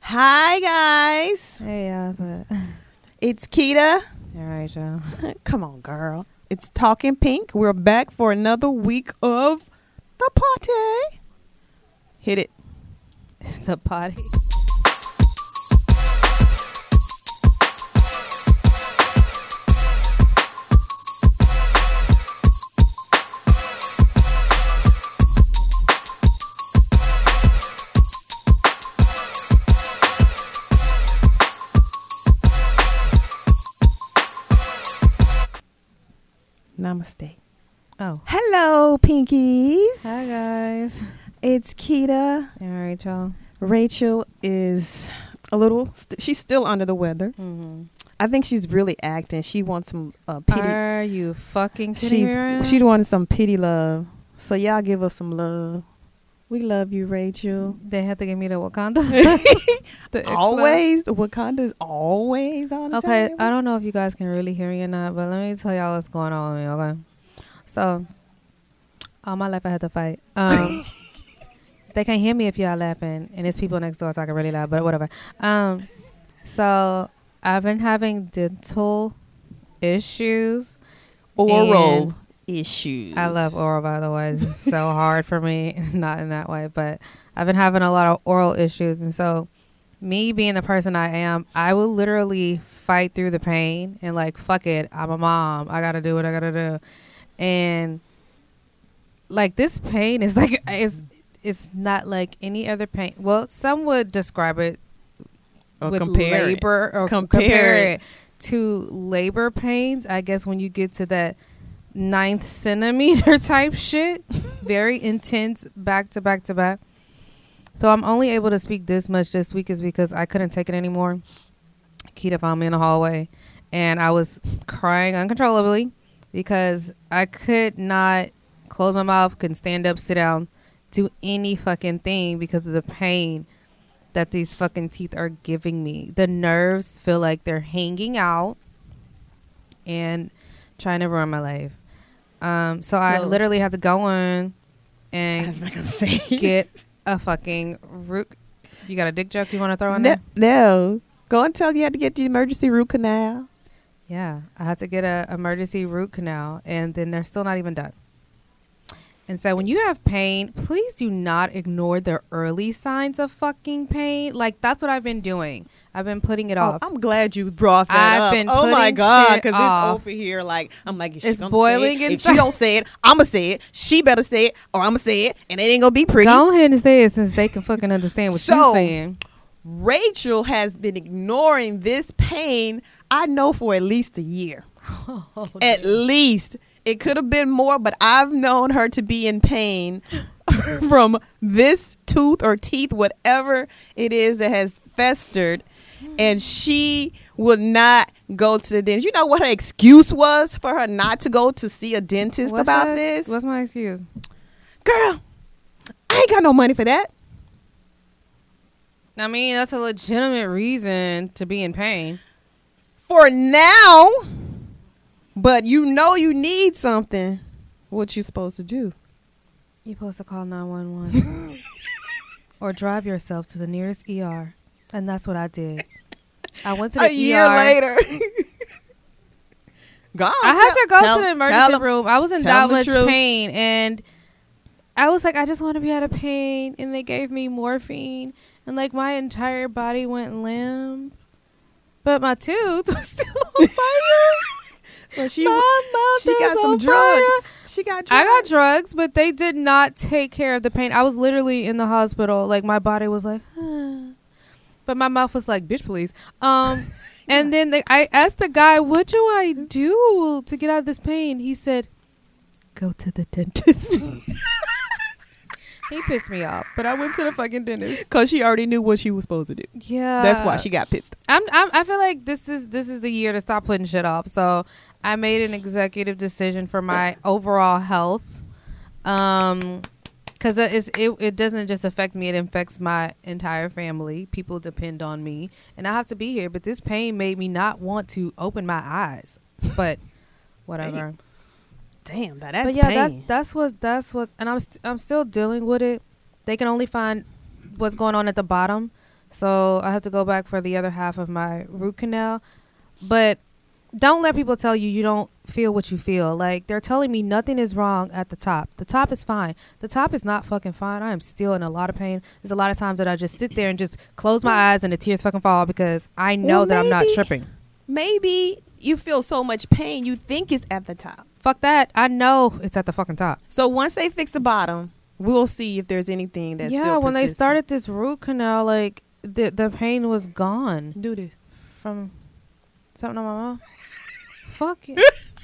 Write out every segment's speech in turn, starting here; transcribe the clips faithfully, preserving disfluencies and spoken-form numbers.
Hi, guys. Hey, y'all. What's up? It's Keita. All right, y'all. Come on, girl. It's Talking Pink. We're back for another week of the party. Hit it. The party. Namaste. Oh. Hello, Pinkies. Hi, guys. It's Keita. All right, y'all. Rachel is a little, st- she's still under the weather. Mm-hmm. I think she's really acting. She wants some uh, pity. Are you fucking kidding me right now? She's, she wanted some pity love. So y'all give us some love. We love you, Rachel. They had to give me the Wakanda. The Always. The Wakanda is always on the Okay, table. I don't know if you guys can really hear me or not, but let me tell y'all what's going on with me, okay? So, all my life I had to fight. Um, they can't hear me if y'all laughing, and it's people next door talking really loud, but whatever. Um, so, I've been having dental issues. Oral issues. I love oral, by the way. It's so hard for me, not in that way, but I've been having a lot of oral issues, and so me being the person I am, I will literally fight through the pain and like, fuck it, I'm a mom, I gotta do what I gotta do. And like, this pain is like, it's, it's not like any other pain. Well, some would describe it Or with compare it. labor or Compare compare, it. it to labor pains. I guess when you get to that ninth centimeter type shit, very intense, back to back to back. So I'm only able to speak this much this week is because I couldn't take it anymore. Keita found me in the hallway and I was crying uncontrollably because I could not close my mouth, couldn't stand up, sit down, do any fucking thing because of the pain that these fucking teeth are giving me. The nerves feel like they're hanging out and trying to ruin my life. Um, so, so I literally had to go in and I'm not gonna say get a fucking root. You got a dick joke you want to throw in no, there? no. Go and tell you had to get the emergency root canal. Yeah, I had to get a emergency root canal, and then they're still not even done. And so when you have pain, please do not ignore the early signs of fucking pain. Like, that's what I've been doing. I've been putting it Oh, off. I'm glad you brought that I've up. been Oh my putting God, shit because off. it's over here. Like I'm like, if she It's gonna boiling say it, if inside. she don't say it, I'ma say it. She better say it, or I'ma say it, and it ain't gonna be pretty. Go ahead and say it since they can fucking understand what So, you're saying. Rachel has been ignoring this pain, I know, for at least a year. Oh, At least. It could have been more, but I've known her to be in pain from this tooth or teeth, whatever it is that has festered. And she would not go to the dentist. You know what her excuse was for her not to go to see a dentist What's about your- this? What's my excuse? Girl, I ain't got no money for that. I mean, that's a legitimate reason to be in pain. For now. But you know you need something. What you supposed to do? You're supposed to call nine one one or drive yourself to the nearest E R. And that's what I did. I went to the a E R. year later. God, I had to go tell- to the emergency tell 'em- room. I was in tell 'em that the much truth. pain. And I was like, I just want to be out of pain. And they gave me morphine. And like my entire body went limp. But my tooth was still on fire. Well, she My w- mouth she is got some on drugs. fire. She got drugs. I got drugs, but they did not take care of the pain. I was literally in the hospital. Like, my body was like, ah. But my mouth was like, bitch, please. Um, and then the, I asked the guy, what do I do to get out of this pain? He said, go to the dentist. He pissed me off, but I went to the fucking dentist. Because she already knew what she was supposed to do. Yeah. That's why she got pissed. I'm, I'm, I feel like this is this is the year to stop putting shit off. So I made an executive decision for my overall health, um, because it, is- it it doesn't just affect me; it affects my entire family. People depend on me, and I have to be here. But this pain made me not want to open my eyes. But whatever. Damn, that, that's but yeah, pain. that's that's what that's what, and I'm st- I'm still dealing with it. They can only find what's going on at the bottom, So I have to go back for the other half of my root canal. But don't let people tell you you don't feel what you feel. Like, they're telling me nothing is wrong at the top. The top is fine. The top is not fucking fine. I am still in a lot of pain. There's a lot of times that I just sit there and just close my eyes and the tears fucking fall because I know Well, that I'm not maybe- tripping. Maybe you feel so much pain you think it's at the top. Fuck that. I know it's at the fucking top. So once they fix the bottom, we'll see if there's anything that's yeah, still when they persistent. started this root canal, like, the, the pain was gone Do this. from something on my mouth. Fuck it.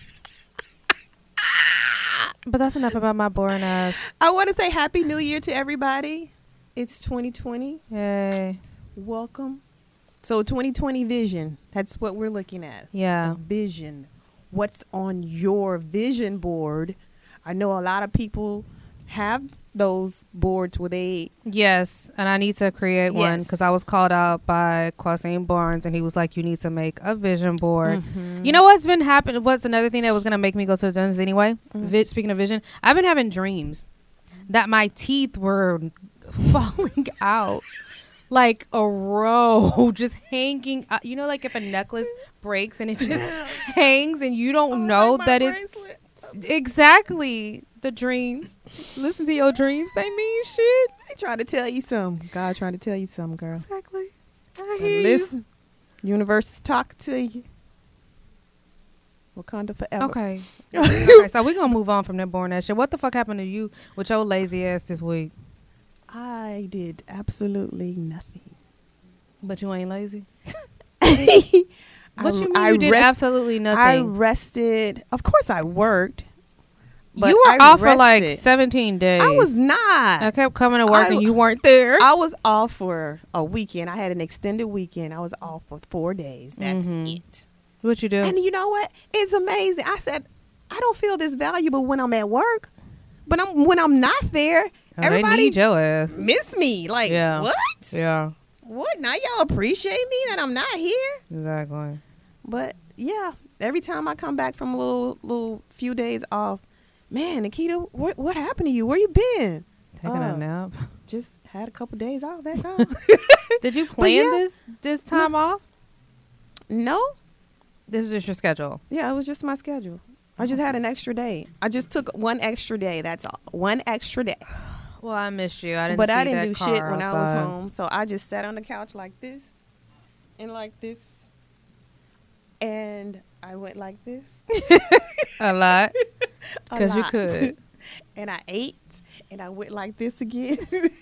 But that's enough about my boring ass. I want to say Happy New Year to everybody. It's twenty twenty. Yay. Welcome. So twenty twenty vision. That's what we're looking at. Yeah. A vision. What's on your vision board? I know a lot of people have those boards where they Yes, and I need to create one Yes. because I was called out by Quasine Barnes, and he was like, "You need to make a vision board." Mhm. You know what's been happening? What's another thing that was gonna make me go to the dentist anyway? Mm. Vi- speaking of vision, I've been having dreams that my teeth were falling out like a row, just hanging. Out. You know, like if a necklace breaks and it just hangs, and you don't Oh, know like my that it's bracelet. exactly the dreams. Listen to your dreams; they mean shit. They trying to tell you something. God trying to tell you something, girl. Exactly. I And hear you. listen, universe is talking to you. Wakanda forever. Okay. Okay, so we're gonna move on from that boring ass shit. What the fuck happened to you with your lazy ass this week? I did absolutely nothing. But you ain't lazy. I, What you mean I you did rest- absolutely I nothing? rested. Of course, I worked. But You were I off for like rested. seventeen days. I was not. I kept coming to work I- and you weren't there. I was off for a weekend. I had an extended weekend. I was off for four days. That's Mhm. it. What you do? And you know what? It's amazing. I said, I don't feel this valuable when I'm at work, but I'm when I'm not there. Oh, they everybody need your ass. miss me. Like Yeah. what? Yeah, What? Now y'all appreciate me that I'm not here? exactly. But yeah, every time I come back from a little little few days off, man, Nikita, what what happened to you? Where you been? Taking Uh, a nap. Just had a couple days off that time. Did you plan yeah. this this time off? No, This is just your schedule. yeah, it was just my schedule. I just had an extra day. I just took one extra day. That's all. One extra day. Well, I missed you. I didn't. But see I didn't that do car shit when I was outside. home. So I just sat on the couch like this and like this. And I went like this. A lot. a 'Cause you lot. could. And I ate and I went like this again.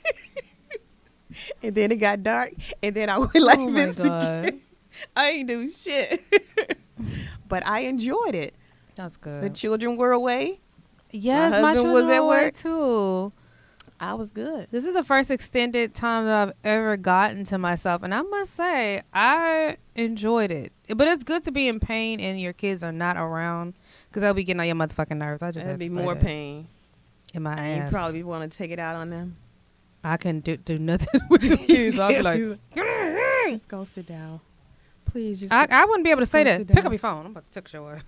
And then it got dark. And then I went like Oh my this God. again. I ain't do shit. But I enjoyed it. That's good. The children were away. yes, my my husband children was at were away work. too. I was good. This is the first extended time that I've ever gotten to myself, and I must say I enjoyed it. But it's good to be in pain and your kids are not around because they'll be getting on your motherfucking nerves. I just That'd have be to say more that. pain. in my And you ass. probably want to take it out on them. I couldn't do, do nothing with the kids. I'll be like, Just go sit down. Please just I, I wouldn't be able to Just say go that. sit Pick down. up your phone. I'm about to text your ass.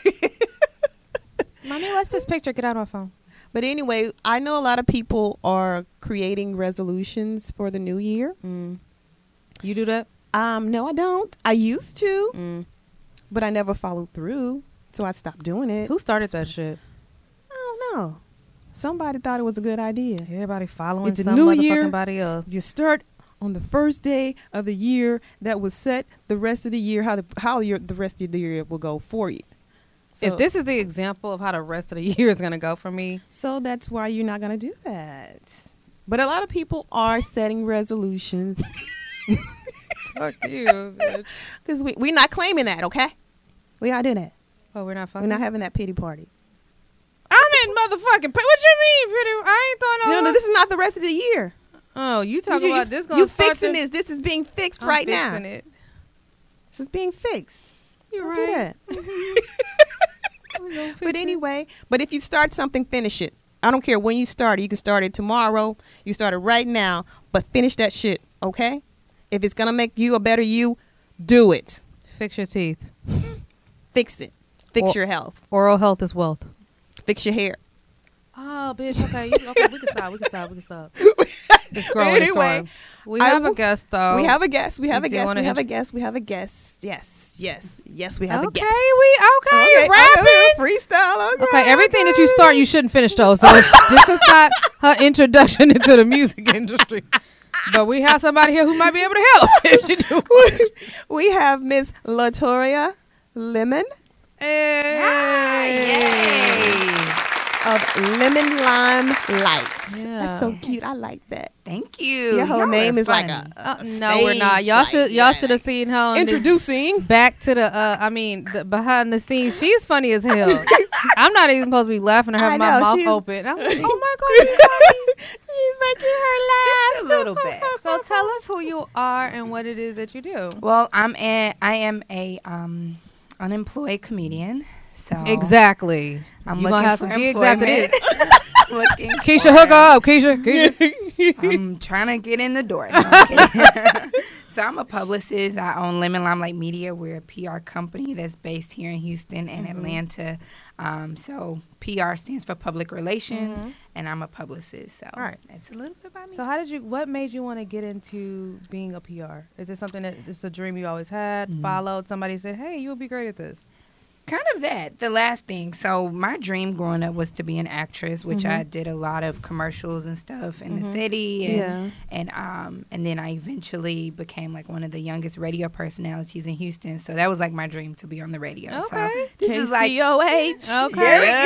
Mommy, what's this picture? Get out of my phone. But anyway, I know a lot of people are creating resolutions for the new year. Mm. You do that? Um, no, I don't. I used to, Mm. but I never followed through, so I stopped doing it. Who started that shit? I don't know. Somebody thought it was a good idea. Everybody following It's a some new motherfucking year. body else. You start on the first day of the year that will set the rest of the year how the how your the rest of the year will go for you. So, If this is the example of how the rest of the year is gonna go for me, so that's why you're not gonna do that. But a lot of people are setting resolutions fuck you. Bitch. because we we're not claiming that. Okay, we not doing that. Oh, we're not We're fucking. not having that pity party. I'm in motherfucking. Pa- what you mean, pretty? I ain't throwing no. No, no, this is not the rest of the year. Oh, you talking you, about you, this? Gonna you start fixing this? this. This is being fixed I'm right fixing now. It. This is being fixed. You're Don't right. do that. We gonna fix But it. anyway, but if you start something, finish it. I don't care when you start it. You can start it tomorrow. You start it right now, but finish that shit, okay? If it's going to make you a better you, do it. fix your teeth. Fix it. Fix Or- your health. Oral health is wealth. Fix your hair. Oh, bitch. Okay. You, okay. We can stop. We can stop. We can stop. It's growing. Anyway, it's growing. We I have a w- guest though. We have a guest. We have You a do guest. wanna We have a int- guest. We have a guest. Yes, yes, yes. We have a Okay, guest. we okay. Okay, Rapping. okay, freestyle. Okay, Okay, everything that you start, you shouldn't finish though. So this is not her introduction into the music industry. But we have somebody here who might be able to help if she do. We have Miss Latoria Lemon Hey. of Lemon Lime Light. Yeah. That's so cute. I like that. Thank you. Your whole Y'all name are is like funny. a, Uh, a no, we're not. stage, Y'all like, should yeah, y'all should have like- seen her on this Introducing. back to the uh I mean the behind the scenes. She's funny as hell. I'm not even supposed to be laughing or having I my know, mouth she's- open. I'm like, oh my god. He's making her laugh. Just a little bit. So tell us who you are and what it is that you do. Well, I'm a I am a um unemployed comedian. So Exactly. I'm you looking gonna have for some gigs after this. employment. Looking Keisha, for- hook her up. Keisha, Keisha. I'm trying to get in the door. No, I'm kidding. So I'm a publicist. I own Lemon Limelight Media. We're a P R company that's based here in Houston and Mm-hmm. Atlanta. Um, so P R stands for public relations, Mhm. and I'm a publicist. So All right. that's a little bit about me. So how did you? What made you want to get into being a P R? Is it something that it's a dream you always had? Mhm. Followed? Somebody said, "Hey, you would be great at this." Kind of that. The last thing. So my dream growing up was to be an actress, which I did a lot of commercials and stuff in the city, and Yeah. and um and then I eventually became like one of the youngest radio personalities in Houston. So that was like my dream to be on the radio. So Okay. this is like C O H. Okay. There we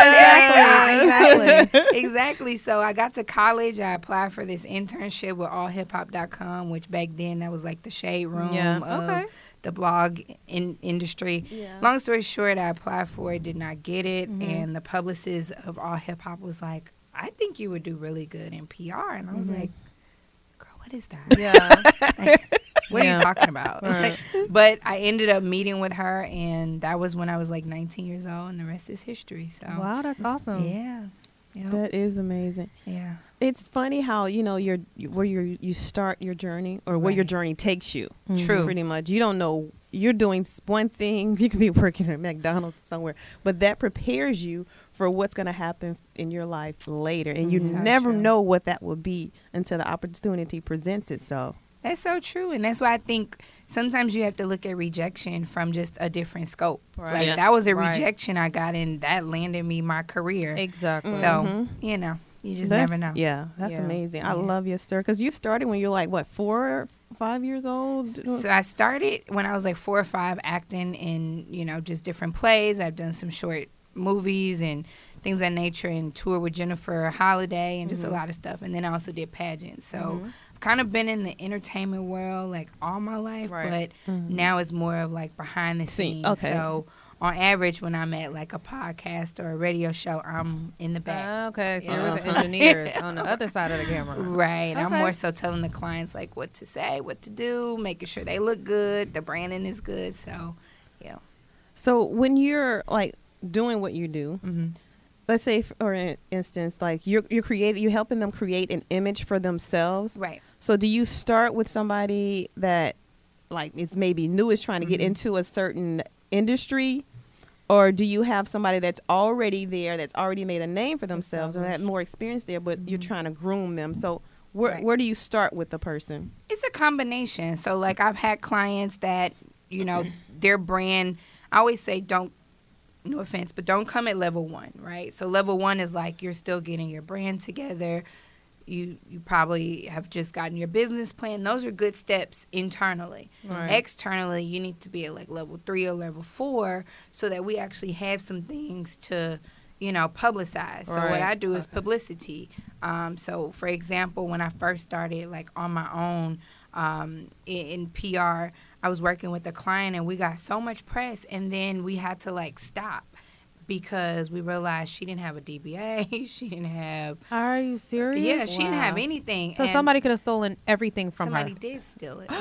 Yeah. go. Exactly. Exactly. Exactly. So I got to college. I applied for this internship with all hip hop dot com, which back then that was like the shade room Yeah. of Okay. the blog in industry. Yeah. Long story short, I applied for it, did not get it, Mhm. and the publicist of all hip hop was like, "I think you would do really good in P R," and I was Mhm. like, "Girl, what is that? Yeah. Like, what Yeah. are you talking about?" Right. Like, but I ended up meeting with her, and that was when I was like nineteen years old, and the rest is history. So Wow, that's awesome. yeah, yeah, That is amazing. yeah. It's funny how you know your where you you start your journey or where your Right. journey takes you. Mhm. True. Pretty much, you don't know you're doing s- one thing. You could be working at McDonald's somewhere, but that prepares you for what's going to happen in your life later, and you So never true. know what that will be until the opportunity presents itself. That's so true, and that's why I think sometimes you have to look at rejection from just a different scope. Right. Like Yeah. that was a Right. rejection I got, and that landed me my career. Exactly. So Mhm. you know, you just That's- never know. Yeah, that's Yeah. amazing. I Yeah. love your story because you started when you're like what four, or five years old. So I started when I was like four or five, acting in you know just different plays. I've done some short movies and things of that nature, and toured with Jennifer Holiday and just Mhm. a lot of stuff. And then I also did pageants. So Mhm. I've kind of been in the entertainment world like all my life, Right. but Mhm. now it's more of like behind the See, scenes. okay. So on average, when I'm at like a podcast or a radio show, I'm in the back. Ah, okay, so you're with the Yeah. engineers on the other side of the camera. Right. I'm Okay. more so telling the clients like what to say, what to do, making sure they look good, the branding is good. So, yeah. So when you're like doing what you do, Mm-hmm. let's say for in- instance, like you're you're creating, you're helping them create an image for themselves. Right. So do you start with somebody that like is maybe new, is trying to get Mhm. into a certain industry? Or do you have somebody that's already there, that's already made a name for themselves and had more experience there, but you're trying to groom them? So where Right. where do you start with the person? It's a combination. So, like, I've had clients that, you know, their brand, I always say, don't, no offense, but don't come at level one, right? So, level one is like you're still getting your brand together. You you probably have just gotten your business plan. Those are good steps internally. Right. Externally, you need to be at like level three or level four so that we actually have some things to, you know, publicize. So what Right. I do is publicity. Um, so for example, when I first started like on my own um, in, in P R, I was working with a client and we got so much press, and then we had to like stop because we realized she didn't have a D B A. She didn't have. Are you serious? Yeah, she didn't have Wow. anything. So and somebody could have stolen everything from somebody her. did steal it.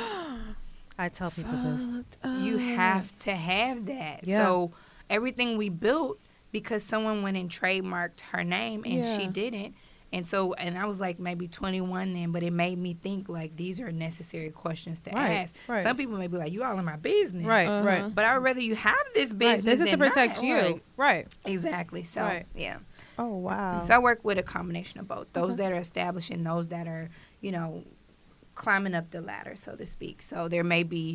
I tell people this. You have to have that. Yeah. So everything we built, because someone went and trademarked her name and she Yeah. didn't. And so, and I was like maybe twenty-one then, but it made me think like these are necessary questions to Right, ask. right. Some people may be like, you all in my business. Right, Uh-huh. right. But I would rather you have this Right. business This is to than protect not. you. Right. Right. Exactly. So, Right. yeah. Oh, wow. So I work with a combination of both. Those that are established and those that are, you know, climbing up the ladder, so to speak. So there may be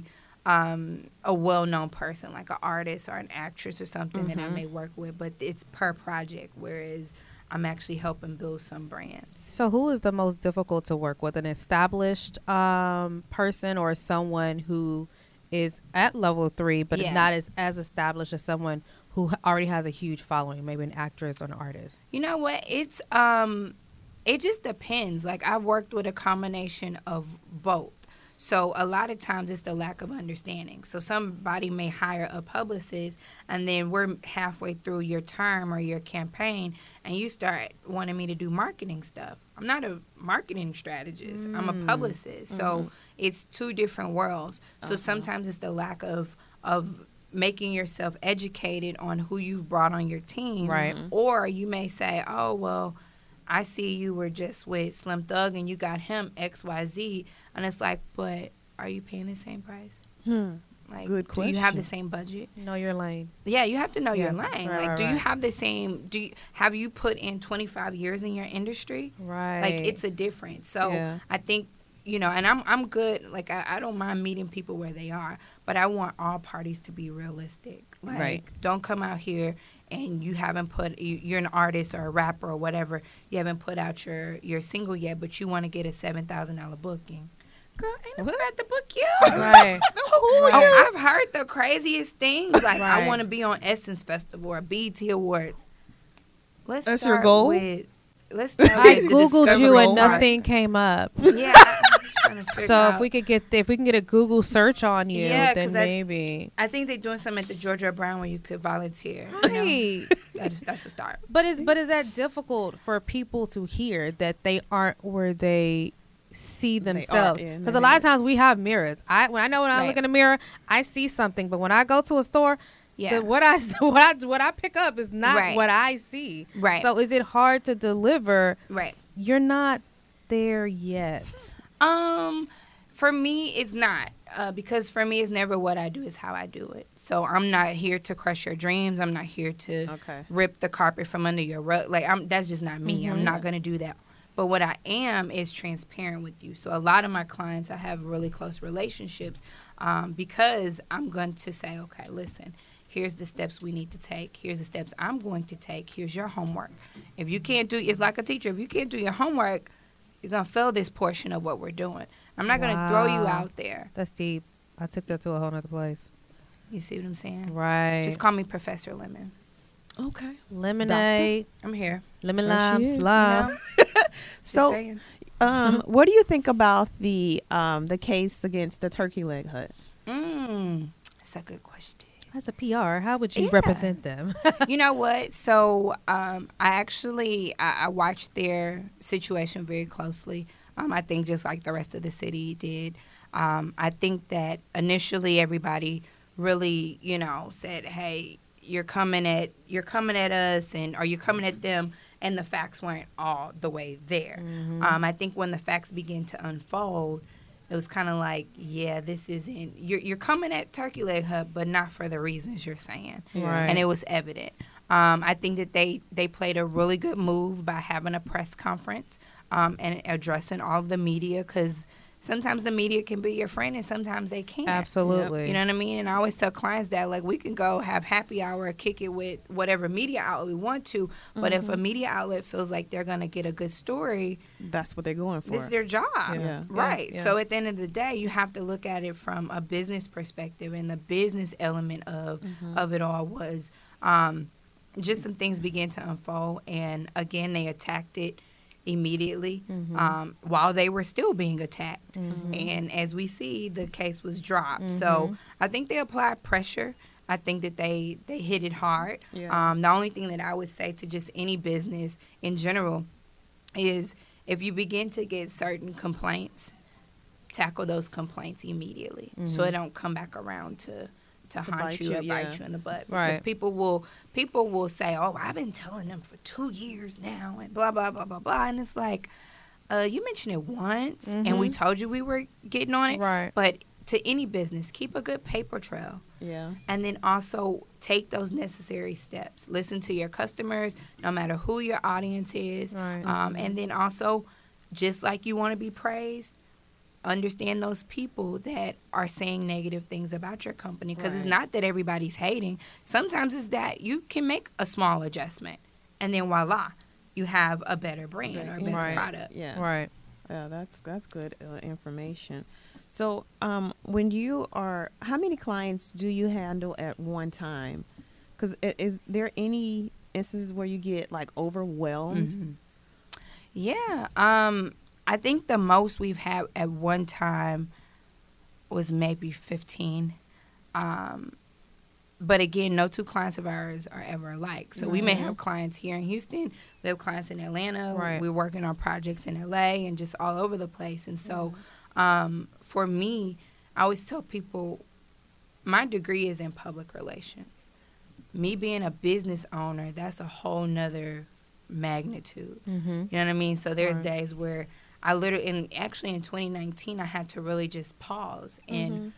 um, a well-known person, like an artist or an actress or something Mm-hmm. that I may work with, but it's per project, whereas I'm actually helping build some brands. So who is the most difficult to work with? An established um, person or someone who is at level three but Yeah. not as, as established as someone who h- already has a huge following, maybe an actress or an artist? You know what? It's um, it just depends. Like I've worked with a combination of both. So a lot of times it's the lack of understanding. So somebody may hire a publicist, and then we're halfway through your term or your campaign, and you start wanting me to do marketing stuff. I'm not a marketing strategist. I'm a publicist. So it's two different worlds. So sometimes it's the lack of of making yourself educated on who you've brought on your team. Right. Or you may say, oh, well, I see you were just with Slim Thug and you got him X Y Z. And it's like, but are you paying the same price? Hmm. Like, Good do you have question. the same budget? Know your lane. Yeah, you have to know your Yeah. lane. Right, like, right, do you right. have the same? Do you have you put in twenty-five years in your industry? Right. Like, it's a difference. So Yeah. I think, you know, and I'm I'm good. Like, I, I don't mind meeting people where they are, but I want all parties to be realistic. Like, Right. don't come out here and you haven't put you, you're an artist or a rapper or whatever. You haven't put out your your single yet, but you want to get a seven thousand dollar booking. Girl, ain't nobody got to book you. Right. Oh, I've heard the craziest things. Like, I Right. want to be on Essence Festival or B E T Awards. Let's That's your start goal? With, let's start I with the googled discovery you and part. nothing came up. Yeah. I'm just trying to figure So if out. we could get if we can get a Google search on you, Yeah, then 'cause I- maybe. I think they're doing something at the Georgia Brown where you could volunteer. You know? Right. That's, that's a start. But is but is that difficult for people to hear that they aren't where they see They are themselves? in Because their a lot head. of times we have mirrors. I when I know when I Right. look in the mirror, I see something. But when I go to a store, Yeah. the, what I what I what I pick up is not Right. what I see. Right. So is it hard to deliver? Right. You're not there yet. Um, for me, it's not. Uh, because for me, it's never what I do, it's how I do it. So I'm not here to crush your dreams. I'm not here to Okay. rip the carpet from under your rug. Like, I'm, that's just not me. I'm not going to do that. But what I am is transparent with you. So a lot of my clients, I have really close relationships um, because I'm going to say, okay, listen, here's the steps we need to take. Here's the steps I'm going to take. Here's your homework. If you can't do, it's like a teacher. If you can't do your homework, you're going to fail this portion of what we're doing. I'm not going to throw you Wow. out there. That's deep. I took that to a whole nother place. You see what I'm saying? Right. Just call me Professor Lemon. Okay. lemonade, I'm here. lemon There lime, she is. slime. Just So, saying. um, what do you think about the um the case against the Turkey Leg Hut? Mm, that's a good question. As a P R, how would you Yeah. represent them? You know what? So um, I actually I, I watched their situation very closely. Um, I think just like the rest of the city did. Um, I think that initially everybody really, you know, said, "Hey, you're coming at you're coming at us, and or you're coming at them," and the facts weren't all the way there. Um, I think when the facts began to unfold, it was kind of like, yeah, this isn't you're you're coming at Turkey Leg Hut, but not for the reasons you're saying. Right. And it was evident. Um, I think that they, they played a really good move by having a press conference um, and addressing all of the media, because sometimes the media can be your friend and sometimes they can't. Absolutely. You know what I mean? And I always tell clients that, like, we can go have happy hour or kick it with whatever media outlet we want to, but if a media outlet feels like they're going to get a good story, That's what they're going for. this is their job. Yeah. Right. Yeah, yeah. So at the end of the day, you have to look at it from a business perspective, and the business element of of it all was um, just some things began to unfold, and again, they attacked it immediately um, while they were still being attacked. And as we see, the case was dropped. So I think they applied pressure. I think that they, they hit it hard. Yeah. Um, the only thing that I would say to just any business in general is if you begin to get certain complaints, tackle those complaints immediately so it don't come back around to to, To haunt bite you you, or yeah. bite you in the butt. Right. Because people will people will say, "Oh, I've been telling them for two years now," and blah blah blah blah blah. And it's like, uh, you mentioned it once, and we told you we were getting on it, Right. but to any business, keep a good paper trail. Yeah. And then also take those necessary steps. Listen to your customers, no matter who your audience is. Right. Um, and then also, just like you want to be praised, understand those people that are saying negative things about your company. Because it's Right. not that everybody's hating. Sometimes it's that you can make a small adjustment. And then voila, you have a better brand or a better Right. product. Yeah. Right. Yeah, that's that's good uh, information. So, um, when you are, how many clients do you handle at one time? Because is there any instances where you get like overwhelmed? Mhm. Yeah. Um, I think the most we've had at one time was maybe fifteen. Um, but again, no two clients of ours are ever alike. So we may Mhm. have clients here in Houston, we have clients in Atlanta, Right. we're working on projects in L A and just all over the place. And so um, for me, I always tell people my degree is in public relations. Me being a business owner, that's a whole nother magnitude. Mm-hmm. You know what I mean? So there's Right. days where I literally, and actually in twenty nineteen, I had to really just pause and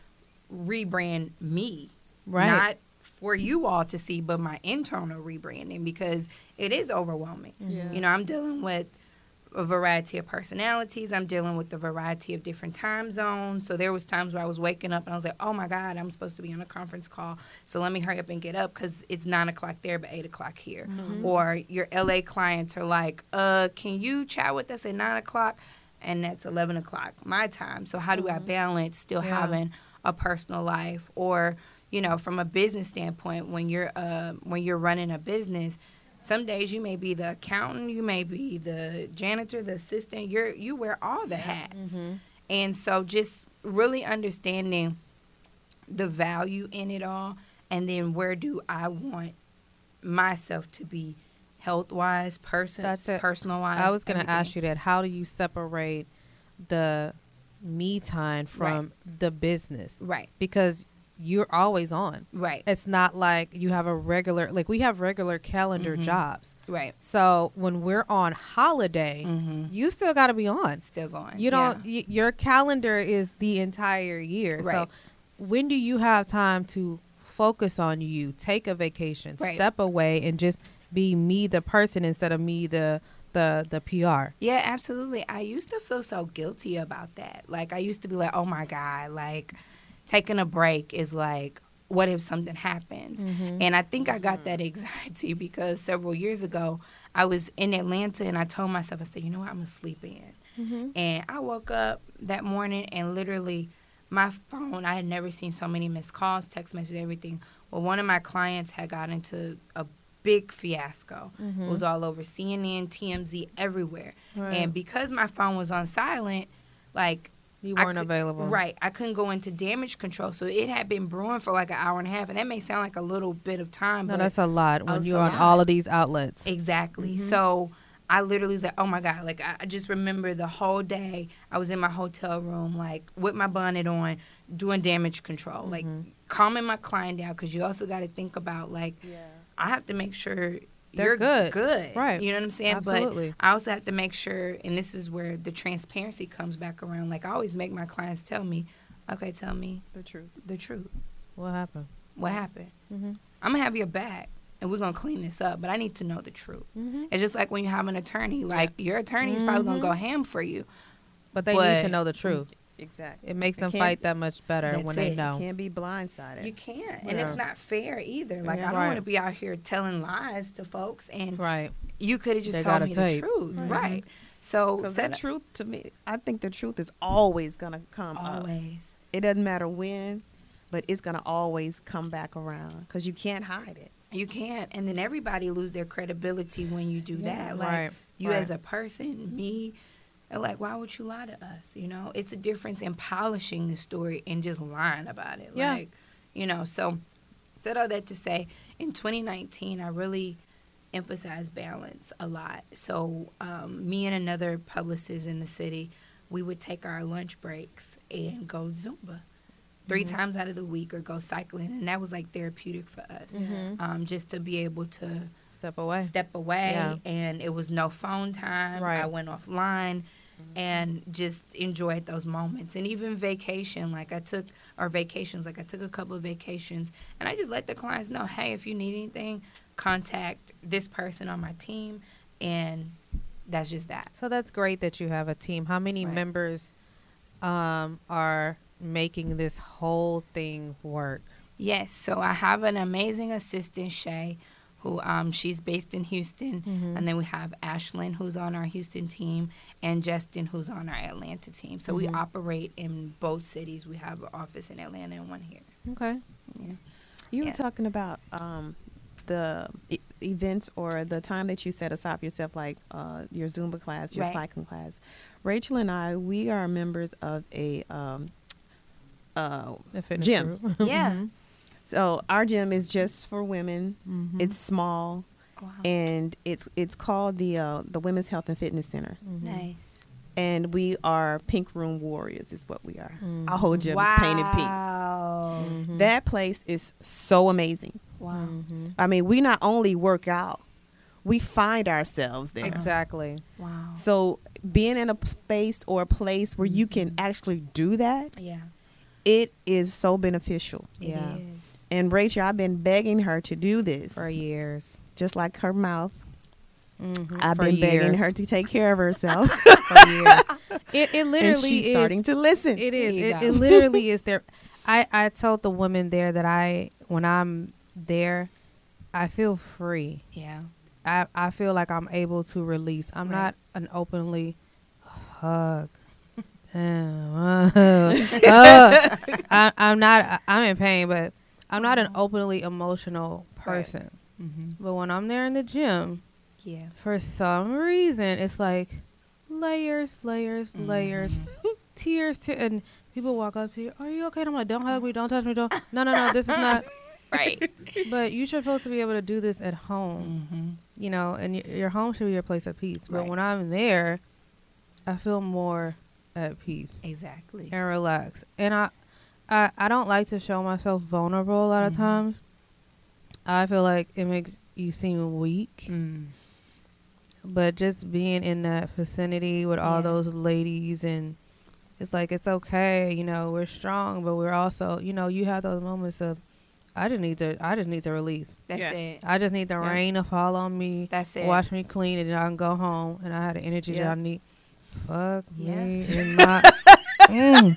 rebrand me. Right. Not for you all to see, but my internal rebranding, because it is overwhelming. Yeah. You know, I'm dealing with a variety of personalities. I'm dealing with a variety of different time zones. So there was times where I was waking up and I was like, oh my God, I'm supposed to be on a conference call. So let me hurry up and get up because it's nine o'clock there, but eight o'clock here. Mm-hmm. Or your L A clients are like, uh, can you chat with us at nine o'clock? And that's eleven o'clock my time. So how do I balance still Yeah. having a personal life? Or, you know, from a business standpoint, when you're uh, when you're running a business, some days you may be the accountant, you may be the janitor, the assistant. You're you wear all the hats, Mm-hmm. and so just really understanding the value in it all, and then where do I want myself to be, health wise, person, That's it. personal wise. I was going to ask you that. How do you separate the me time from the business? Right, Because you're always on. right, It's not like you have a regular, like we have regular calendar Mhm. jobs. right. So when we're on holiday, Mm-hmm. you still got to be on. Still going. You don't, y- your calendar is the entire year. Right. So when do you have time to focus on you, take a vacation, Right. step away and just be me, the person, instead of me, the, the, the P R? Yeah, absolutely. I used to feel so guilty about that. Like, I used to be like, oh my God, like, taking a break is like, what if something happens? Mm-hmm. And I think I got that anxiety because several years ago, I was in Atlanta and I told myself, I said, you know what, I'm going to sleep in. Mm-hmm. And I woke up that morning and literally my phone, I had never seen so many missed calls, text messages, everything. Well, one of my clients had got into a big fiasco. Mm-hmm. It was all over C N N, T M Z, everywhere. Right. And because my phone was on silent, like, You I weren't could- available. Right. I couldn't go into damage control. So it had been brewing for like an hour and a half. And that may sound like a little bit of time. No, but that's a lot when it's you're a on lot. all of these outlets. Exactly. Mhm. So I literally was like, oh my God. Like, I, I just remember the whole day I was in my hotel room, like with my bonnet on, doing damage control, like Mhm. calming my client down. Because you also got to think about, like, Yeah. I have to make sure They're you're good. good. Right. You know what I'm saying? Absolutely. But I also have to make sure, and this is where the transparency comes back around. Like, I always make my clients tell me, okay, tell me The truth. the truth. What happened? What happened? Mm-hmm. I'm going to have your back, and we're going to clean this up, but I need to know the truth. Mm-hmm. It's just like when you have an attorney. Like, your attorney is probably going Mhm. to go ham for you. But they need to But- know the truth. Exactly. It makes It them can't- fight that much better That's when they it. know. Can't be blindsided. You can't. And Yeah. it's not fair either. Like, Yeah. I don't Right. want to be out here telling lies to folks, and Right. you could have just They told got a me tape. the truth. Right. Right. So, Because set the truth, to me, I think the truth is always gonna come up. always. It doesn't matter when, but it's gonna always come back around because you can't hide it. You can't. And then everybody lose their credibility when you do Yeah. that. Like, Right. you Right. as a person, me, are like, why would you lie to us? You know, it's a difference in polishing the story and just lying about it. Yeah. Like, you know, so said all that to say, in twenty nineteen, I really emphasized balance a lot. So um, me and another publicist in the city, we would take our lunch breaks and go Zumba three Mhm. times out of the week or go cycling. And that was like therapeutic for us, Mhm. um, just to be able to Step away. step away. Yeah. And it was no phone time. Right. I went offline. and just enjoyed those moments. And even vacation, like I took, or vacations, like I took a couple of vacations, and I just let the clients know, hey, if you need anything, contact this person on my team, and that's just that. So that's great that you have a team. How many Right. members um, are making this whole thing work? Yes, so I have an amazing assistant, Shay, who um, she's based in Houston. Mm-hmm. And then we have Ashlyn, who's on our Houston team, and Justin, who's on our Atlanta team. So Mhm. we operate in both cities. We have an office in Atlanta and one here. Okay. Yeah. You were Yeah. talking about um, the e- events or the time that you set aside for yourself, like uh, your Zumba class, your Right. cycling class. Rachel and I, we are members of a um, uh, The fitness Gym. group. Yeah. Mhm. so our gym is just for women. Mhm. It's small, Wow. and it's it's called the uh, the Women's Health and Fitness Center. Mhm. Nice. And we are Pink Room Warriors, is what we are. Mhm. Our whole gym wow. is painted pink. Mhm. That place is so amazing. Wow. Mhm. I mean, we not only work out, we find ourselves there. Exactly. Wow. So being in a p- space or a place where you can actually do that, Yeah. it is so beneficial. Yeah. It is. And Rachel, I've been begging her to do this, For years. just like her mouth. Mhm. I've For been begging years. her to take care of herself, For years. It, it and literally she's is. starting to listen. It is. There you It, go. it literally is there. I, I told the women there that I, when I'm there, I feel free. Yeah. I, I feel like I'm able to release. I'm Right. not an openly hug. Damn, uh, uh, I, I'm not. I'm in pain, but I'm not an openly emotional person. Mm-hmm. But when I'm there in the gym, Yeah. for some reason, it's like layers, layers, layers, tears, te- and people walk up to you. Are you okay? And I'm like, don't hug me, don't touch me, don't. No, no, no. This is not. Right. But you're supposed to be able to do this at home. Mm-hmm. You know, and y- your home should be your place of peace. But Right. when I'm there, I feel more at peace Exactly. and relaxed. And I, I, I don't like to show myself vulnerable a lot of Mhm. times. I feel like it makes you seem weak. Mm. But just being in that vicinity with all Yeah. those ladies, and it's like, it's okay, you know, we're strong, but we're also, you know, you have those moments of, I just need to, I just need to release. That's Yeah. it. I just need the Yeah. rain to fall on me, That's it. wash me clean, and then I can go home, and I have the energy Yeah. that I need. Fuck Yeah. me in my, mm,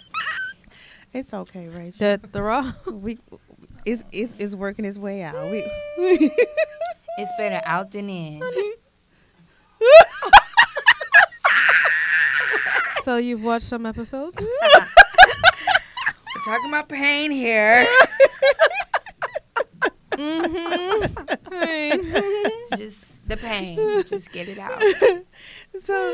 It's okay, Rachel. the, the raw. we is is is working its way out. We It's better out than in. So you've watched some episodes? We're talking about pain here. Mm-hmm. Pain. Just the pain. Just get it out. so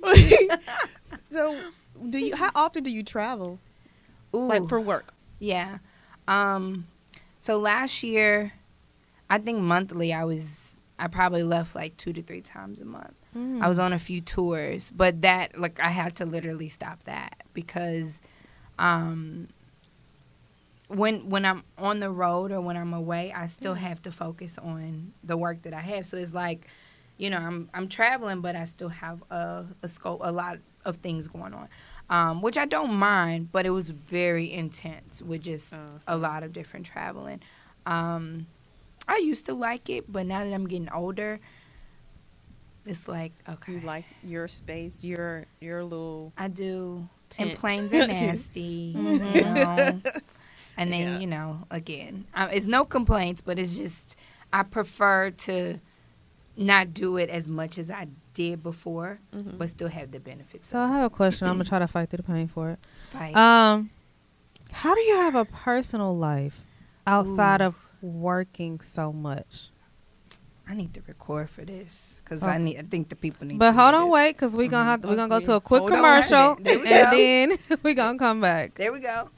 so do you? How often do you travel, Ooh. like for work? Yeah. Um, so last year, I think monthly, I was, I probably left like two to three times a month. Mm. I was on a few tours, but that, like, I had to literally stop that because um, when when I'm on the road or when I'm away, I still have to focus on the work that I have. So it's like, you know, I'm I'm traveling, but I still have a, a scope, a lot of things going on, um, which I don't mind, but it was very intense with just Uh-huh. a lot of different traveling. Um, I used to like it, but now that I'm getting older, it's like, okay. You like your space, your your little I do. tent. And planes are nasty, Mhm. you know. And then, Yeah. you know, again, I, it's no complaints, but it's just I prefer to not do it as much as I did before, Mhm. but still have the benefits. So I of have a question. I'm gonna try to fight through the pain for it. it. Right. Um, how do you have a personal life outside Ooh. of working so much? I need to record for this because Oh. I need. I think the people need. But to hold hear on, this. wait, because we gonna have to, we gonna go to a quick Hold on. commercial, There we and go. then we gonna come back. There we go.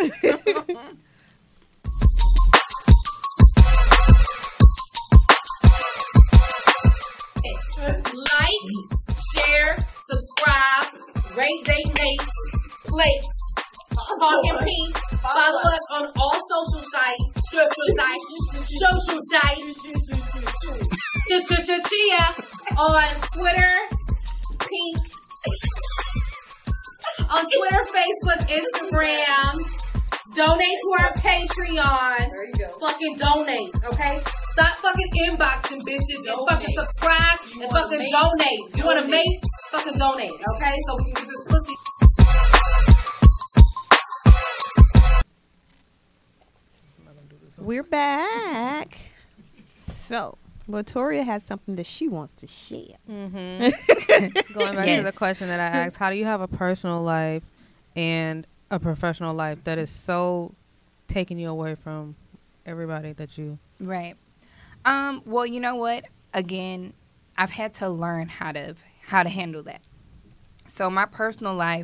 Like, share, subscribe, rate they mates, plates, talking pink. Follow us on all social sites, social sites, social sites. Ch-ch-ch-chia on Twitter, Pink on Twitter, Facebook, Instagram. Donate to our Patreon. There you go. Fucking donate, okay? Stop fucking inboxing bitches and Donate. fucking subscribe You and wanna fucking make- donate. You wanna donate. make? Fucking donate, okay? So we can get this pussy. We're back. So, Latoria has something that she wants to share. Mm-hmm. Going back to Yes. the question that I asked, how do you have a personal life and a professional life that is so taking you away from everybody that you... Right. Um, well, you know what? Again, I've had to learn how to how to handle that. So my personal life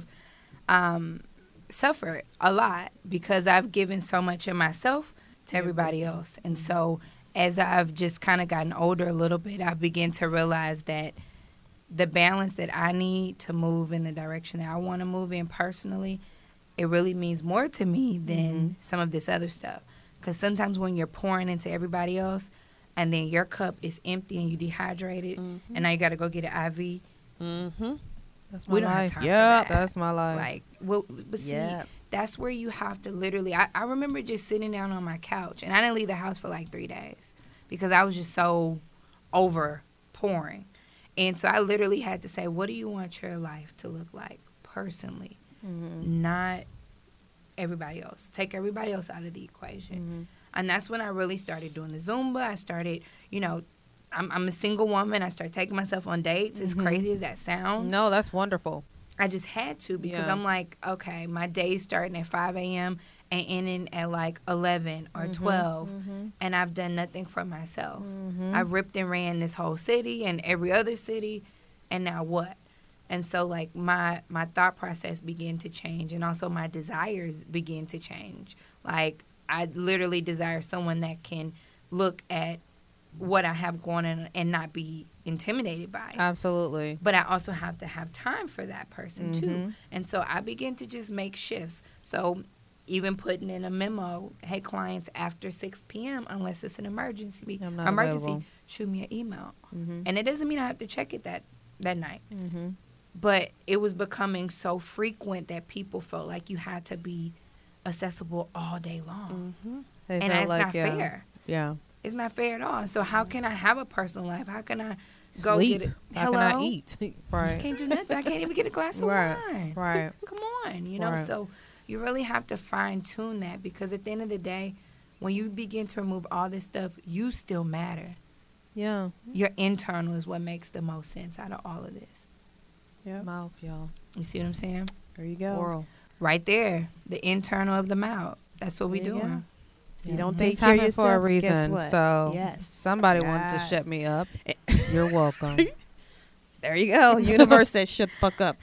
um, suffered a lot because I've given so much of myself to everybody else. And so as I've just kind of gotten older a little bit, I've begun to realize that the balance that I need to move in the direction that I want to move in personally, it really means more to me than some of this other stuff. Because sometimes when you're pouring into everybody else and then your cup is empty and you dehydrated Mm-hmm. and now you got to go get an I V, Mm-hmm. That's my we don't life. have time Yep. for that. That's my life. Like, well, but see, Yep. that's where you have to literally. I, I remember just sitting down on my couch, and I didn't leave the house for like three days because I was just so over pouring. And so I literally had to say, what do you want your life to look like personally? Mm-hmm. Not everybody else. Take everybody else out of the equation. Mm-hmm. And that's when I really started doing the Zumba. I started, you know, I'm, I'm a single woman. I started taking myself on dates. As Mhm. crazy as that sounds. No, that's wonderful. I just had to because Yeah. I'm like, okay, my day's starting at five a.m. and ending at like eleven or twelve, Mhm. and I've done nothing for myself. Mhm. I've ripped and ran this whole city and every other city, and now what? And so, like, my, my thought process began to change, and also my desires began to change. Like, I literally desire someone that can look at what I have going on and not be intimidated by it. Absolutely. But I also have to have time for that person too. Mhm. And so I begin to just make shifts. So even putting in a memo, hey, clients, after six p.m., unless it's an emergency, I'm not emergency, available. shoot me an email. Mm-hmm. And it doesn't mean I have to check it that, that night. Mm-hmm. But it was becoming so frequent that people felt like you had to be accessible all day long. Mm-hmm. They And felt that's like, not yeah, fair. Yeah. It's not fair at all. So how can I have a personal life? How can I go Sleep. get it? How can I Hello? eat? I Right. can't do nothing. I can't even get a glass of Right. wine. Right. Come on, you know. Right. So you really have to fine tune that because at the end of the day, when you begin to remove all this stuff, you still matter. Yeah. Your internal is what makes the most sense out of all of this. Yep. Mouth, y'all. You see what I'm saying? There you go. Oral. Right there, the internal of the mouth. That's what we There you doing. You don't Things take care of happen yourself for a guess reason. what? So Yes. somebody wanted to Yes. shut me up. You're welcome. There you go. Universe said, "Shut the fuck up."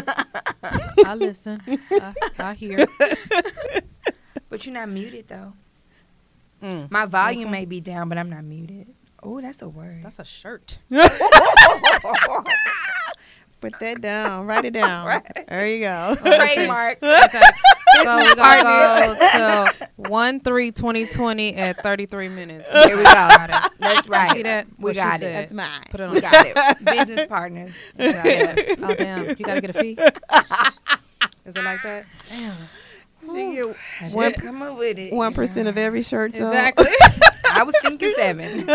I listen. I, I hear. But you're not muted though. Mm. My volume Okay. may be down, but I'm not muted. Oh, that's a word. That's a shirt. Put that down. Write it down. Right. There you go. Trademark. So we're gonna go to one three twenty twenty at thirty three minutes. There we go. That's right. See that? We What she got it. said. That's mine. Put it on. We got it. Business partners. We got it. Oh damn! You gotta get a fee. Is it like that? Damn. She get One, one come up with it. one percent of every shirt. sold. Exactly. I was thinking seven.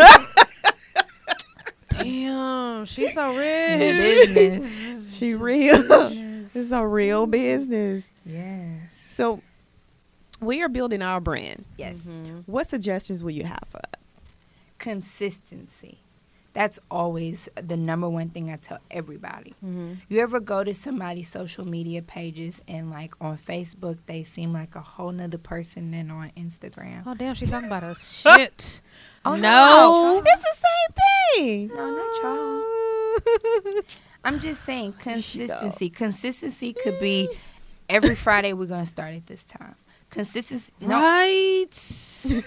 Damn, she's so rich. Business. She real. This is a real business. Yes. So we are building our brand. Yes. Mhm. What suggestions will you have for us? Consistency. That's always the number one thing I tell everybody. Mhm. You ever go to somebody's social media pages and like on Facebook they seem like a whole nother person than on Instagram? Oh damn, she's talking about us. Shit. Oh, no. It's the same thing. No, not y'all. I'm just saying There she go. consistency. Consistency could be every Friday we're gonna start at this time. Consistency. No, Right.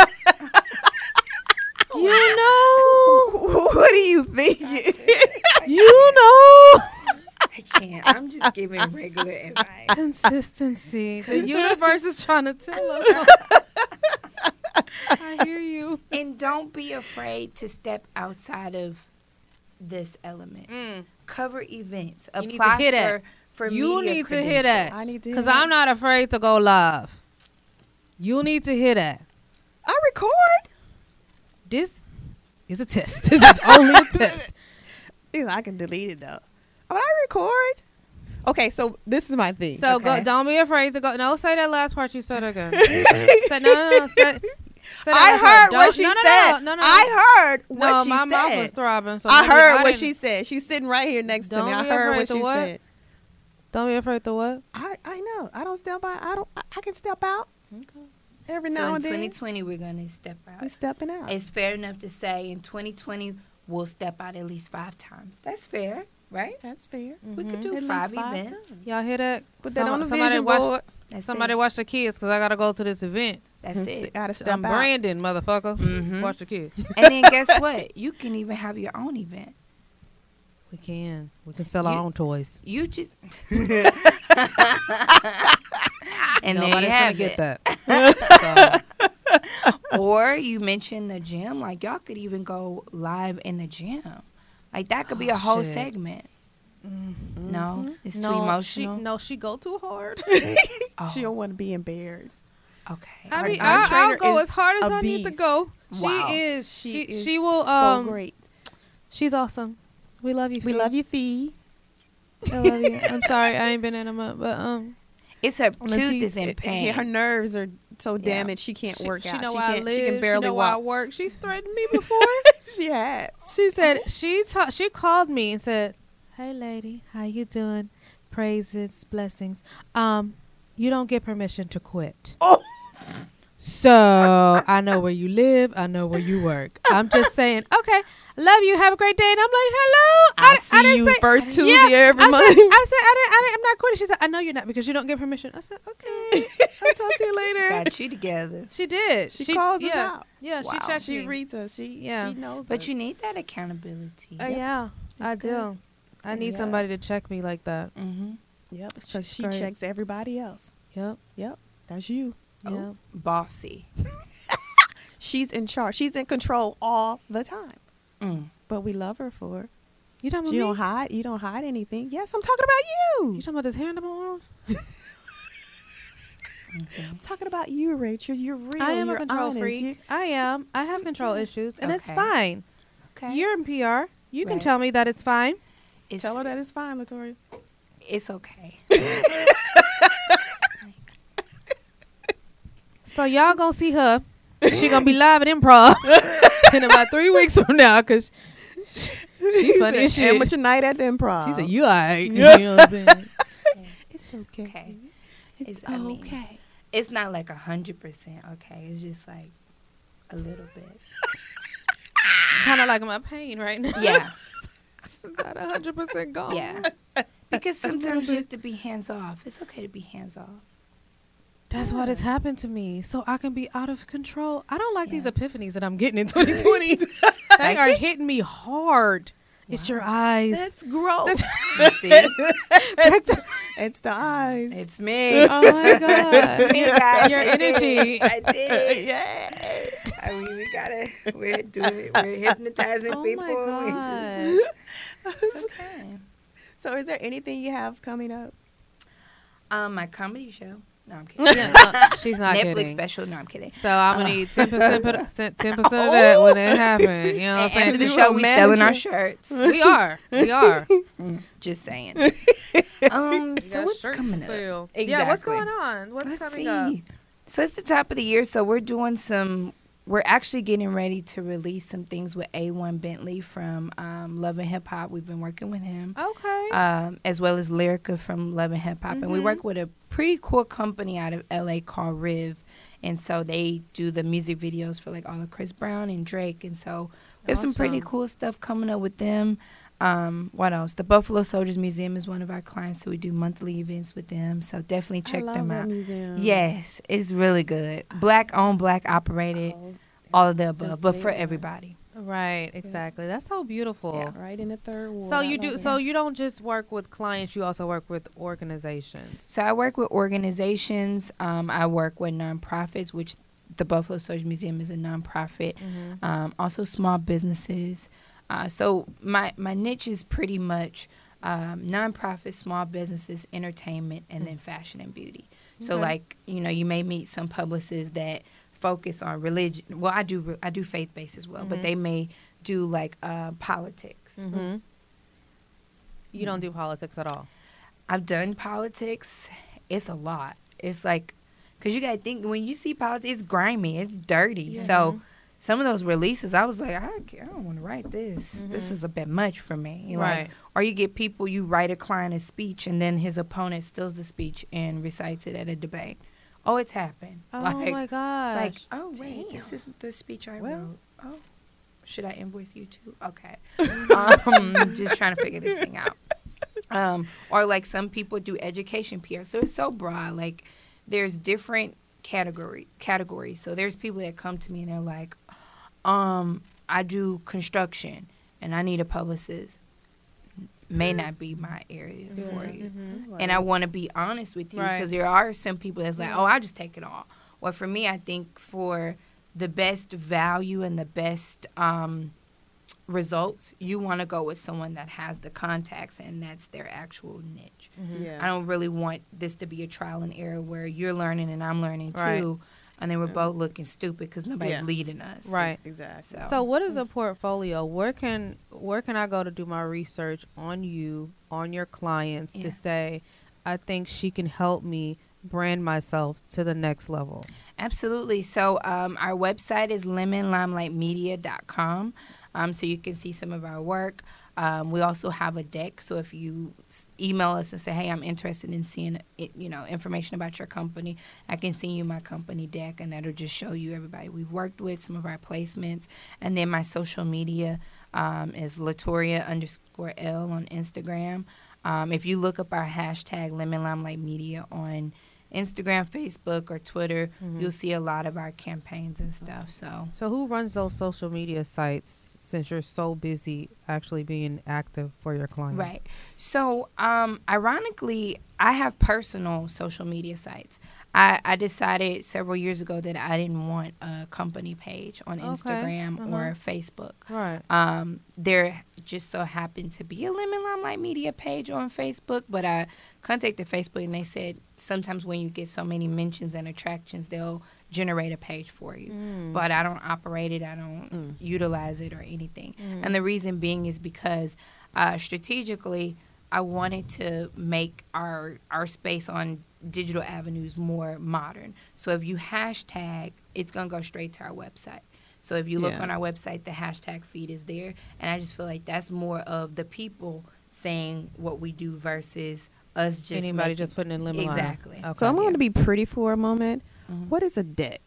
You know. What do you think? You know. I can't. I'm just giving regular advice. Consistency. The universe is trying to tell us. I hear you. And don't be afraid to step outside of this element. Mm. Cover events. You need to Apply hit for, it. for You media need to hear that. I need to hear Because that. I'm not afraid to go live. You need to hear that. I record. This is a test. This is only a test. Ew, I can delete it though. But I record. Okay, so this is my thing. So Okay. go, don't be afraid to go. No, say that last part you said again. say, no, no, no. Say, say that I last part. heard what Don't- she no, no, said. No, no, no. I heard what no, she my said. mouth was throbbing. So I maybe heard what didn't- she said. She's sitting right here next to Don't me. I be heard afraid what to she what? said. Don't be afraid to what? I, I know. I don't step out. I don't. I, I can step out every So now in and then. twenty twenty, we're gonna step out. We stepping out. It's fair enough to say in twenty twenty we'll step out at least five times. That's fair, right? That's fair. We could Mhm. do At least five, five events. times. Y'all hear that? Put that Some- on the somebody vision watch, board. That's Somebody it. watch the kids because I gotta go to this event. That's it. Gotta step I'm out. Brandon, motherfucker. Mhm. Watch the kids. And then guess what? You can even have your own event. We can. We can sell our You- own toys. You just and there Nobody's you have gonna it. get that. So, Or you mentioned the gym. Like y'all could even go live in the gym. Like that could be Oh, a whole shit. segment. Mm-hmm. No, it's too no, emotional. She, no, she go too hard. Oh, She don't want to be embarrassed. okay. I Our- mean, our I, I'll trainer go is as hard as a I need to beast. go. Wow. She is. She She she, is will. so Um, great. She's awesome. We love you. We Fee. love you, Fee. I love you. I'm sorry, I ain't been in a month, but um, It's her On the tooth teeth. is in It- pain. her nerves are so Yeah. damaged she can't she, work she out. know she where I can't. live. She can barely she know where I walk. work. She's threatened me before. She has. She said she ta- she called me and said, "Hey, lady, how you doing? Praises, blessings. Um, you don't get permission to quit. Oh. So I know where you live. I know where you work. I'm just saying, okay, love you. Have a great day." And I'm like, hello. I, di- see didn't you say- first Tuesday Yeah, every I month. Said, I said, I didn't, I didn't, I'm not quitting. She said, I know you're not because you don't get permission. I said, okay, I'll talk to you later. Got you together. She did. she, calls yeah, us out. Yeah, Wow. she checked She me. reads us. She Yeah. she knows But us. you need that accountability. Uh, yeah, I It's do. good. I It's need good. somebody to check me like that. Mm-hmm. Yep, because she Great. checks everybody else. Yep. Yep, that's you. Oh. Yep. Bossy. She's in charge. She's in control all the time. Mm. But we love her for it. You talking about You me? don't hide. You don't hide anything. Yes, I'm talking about you. You talking about this hair in my arms? I'm talking about you, Rachel. You're real. I am You're a control honest. freak. You- I am. I have control issues, and it's Okay. fine. Okay. You're in P R. You can Right. tell me that it's fine. it's, Tell her that it's fine, Latoya. it's okay. So y'all gonna see her. She gonna be live at Improv in about three weeks from now, cause she funny as shit. Amateur night at the Improv. She said, "You alright?" You know what I'm saying? It's okay. Okay. It's, It's- I mean- okay. It's not like a hundred percent okay. It's just like a little bit. Kind of like my pain right now. Yeah. It's not a hundred percent gone. Yeah. Because sometimes you have to be hands off. It's okay to be hands off. That's why this happened to me, so I can be out of control. I don't like these Yeah. epiphanies that I'm getting in twenty twenty. They are hitting me hard. It's your eyes. That's gross. That's, You see? that's, it's the eyes. It's me. oh my god. Me, guys. Your I did. energy. I did. yeah. I mean, we gotta. We're doing it. We're hypnotizing Oh people. my god. It's okay. So, is there anything you have coming up? Um, my comedy show. No, I'm kidding. Yeah, no, she's not Netflix kidding. special. No, I'm kidding. So I'm gonna need ten percent, ten percent of that when it happens. You know what I'm And saying? after the You show, a we selling our manager? shirts. We are. We are. Mm, just saying. Um, We so got what's shirts coming for up? sale. Yeah, what's Exactly. going on? What's Let's coming see. up? So it's the top of the year, so we're doing some. We're actually getting ready to release some things with A one Bentley from um, Love and Hip Hop. We've been working with him, Okay. um, as well as Lyrica from Love and Hip Hop, and we Mhm. work with a pretty cool company out of L A called Riv, and so they do the music videos for like all of Chris Brown and Drake, and so we have some pretty Awesome. cool stuff coming up with them. Um, what else? The Buffalo Soldiers Museum is one of our clients, so we do monthly events with them. So definitely check I love them that out. museum. Yes, it's really good. Black owned, black operated, Oh, all of the since above, but day for one. everybody. Right. Exactly. That's so beautiful. Yeah. Right in the third ward. So I you love do. it. So you don't just work with clients. You also work with organizations. So I work with organizations. Um, I work with nonprofits, which the Buffalo Soldiers Museum is a nonprofit. Um, also small businesses. Uh, so my my niche is pretty much um, nonprofit, small businesses, entertainment, and then fashion and beauty. So, Okay. like, you know, you may meet some publicists that focus on religion. Well, I do I do faith based as well, but Mhm. they may do like uh, politics. Mm-hmm. You don't do politics at all. I've done politics. It's a lot. It's like, because you got to think, when you see politics, it's grimy, it's dirty. Yeah. So some of those releases, I was like, I, can't- I don't want to write this. This Mhm. is a bit much for me. Like, Right. or you get people, you write a client a speech, and then his opponent steals the speech and recites it at a debate. Oh, it's happened. Oh like, my gosh. It's like, oh, wait, this is the speech I Well. wrote. Oh, should I invoice you too? Okay. um, just trying to figure this thing out. Um, or like some people do education P R. So it's so broad. Like there's different category categories. So there's people that come to me and they're like, um, I do construction and I need a publicist. May not be my area for you. Mhm. And I want to be honest with you Right. because there are some people that's like, oh, I'll just take it all. Well, for me, I think for the best value and the best um, results, you want to go with someone that has the contacts and that's their actual niche. Mhm. Yeah. I don't really want this to be a trial and error where you're learning and I'm learning too, Right. and then we're both looking stupid because nobody's Yeah. leading us. Right. Exactly. So, So what is a portfolio? Where can where can I go to do my research on you, on your clients Yeah. to say, I think she can help me brand myself to the next level? absolutely. So um, our website is lemon limelight media dot com. Um, so you can see some of our work. Um, we also have a deck. So if you s- email us and say, hey, I'm interested in seeing, it, you know, information about your company, I can send you my company deck, and that'll just show you everybody we've worked with, some of our placements. And then my social media um, is Latoria underscore L on Instagram. Um, if you look up our hashtag Lemon Limelight Media on Instagram, Facebook, or Twitter, Mhm. you'll see a lot of our campaigns and stuff. So So who runs those social media sites since you're so busy actually being active for your clients? right. So um, ironically, I have personal social media sites. I, I decided several years ago that I didn't want a company page on Okay. Instagram Uh-huh. or Facebook. Right. Um, there just so happened to be a Lemon Limelight Media page on Facebook, but I contacted Facebook and they said sometimes when you get so many mentions and attractions, they'll generate a page for you. Mm. But I don't operate it, I don't Mm. utilize it or anything. Mm. And the reason being is because uh, strategically, I wanted to make our our space on digital avenues more modern. So if you hashtag, it's gonna go straight to our website. So if you look Yeah. on our website, the hashtag feed is there, and I just feel like that's more of the people saying what we do versus us just Anybody making- just putting in lemon lime. Exactly. Okay. So I'm going Yeah. to be pretty for a moment. Mhm. What is a deck?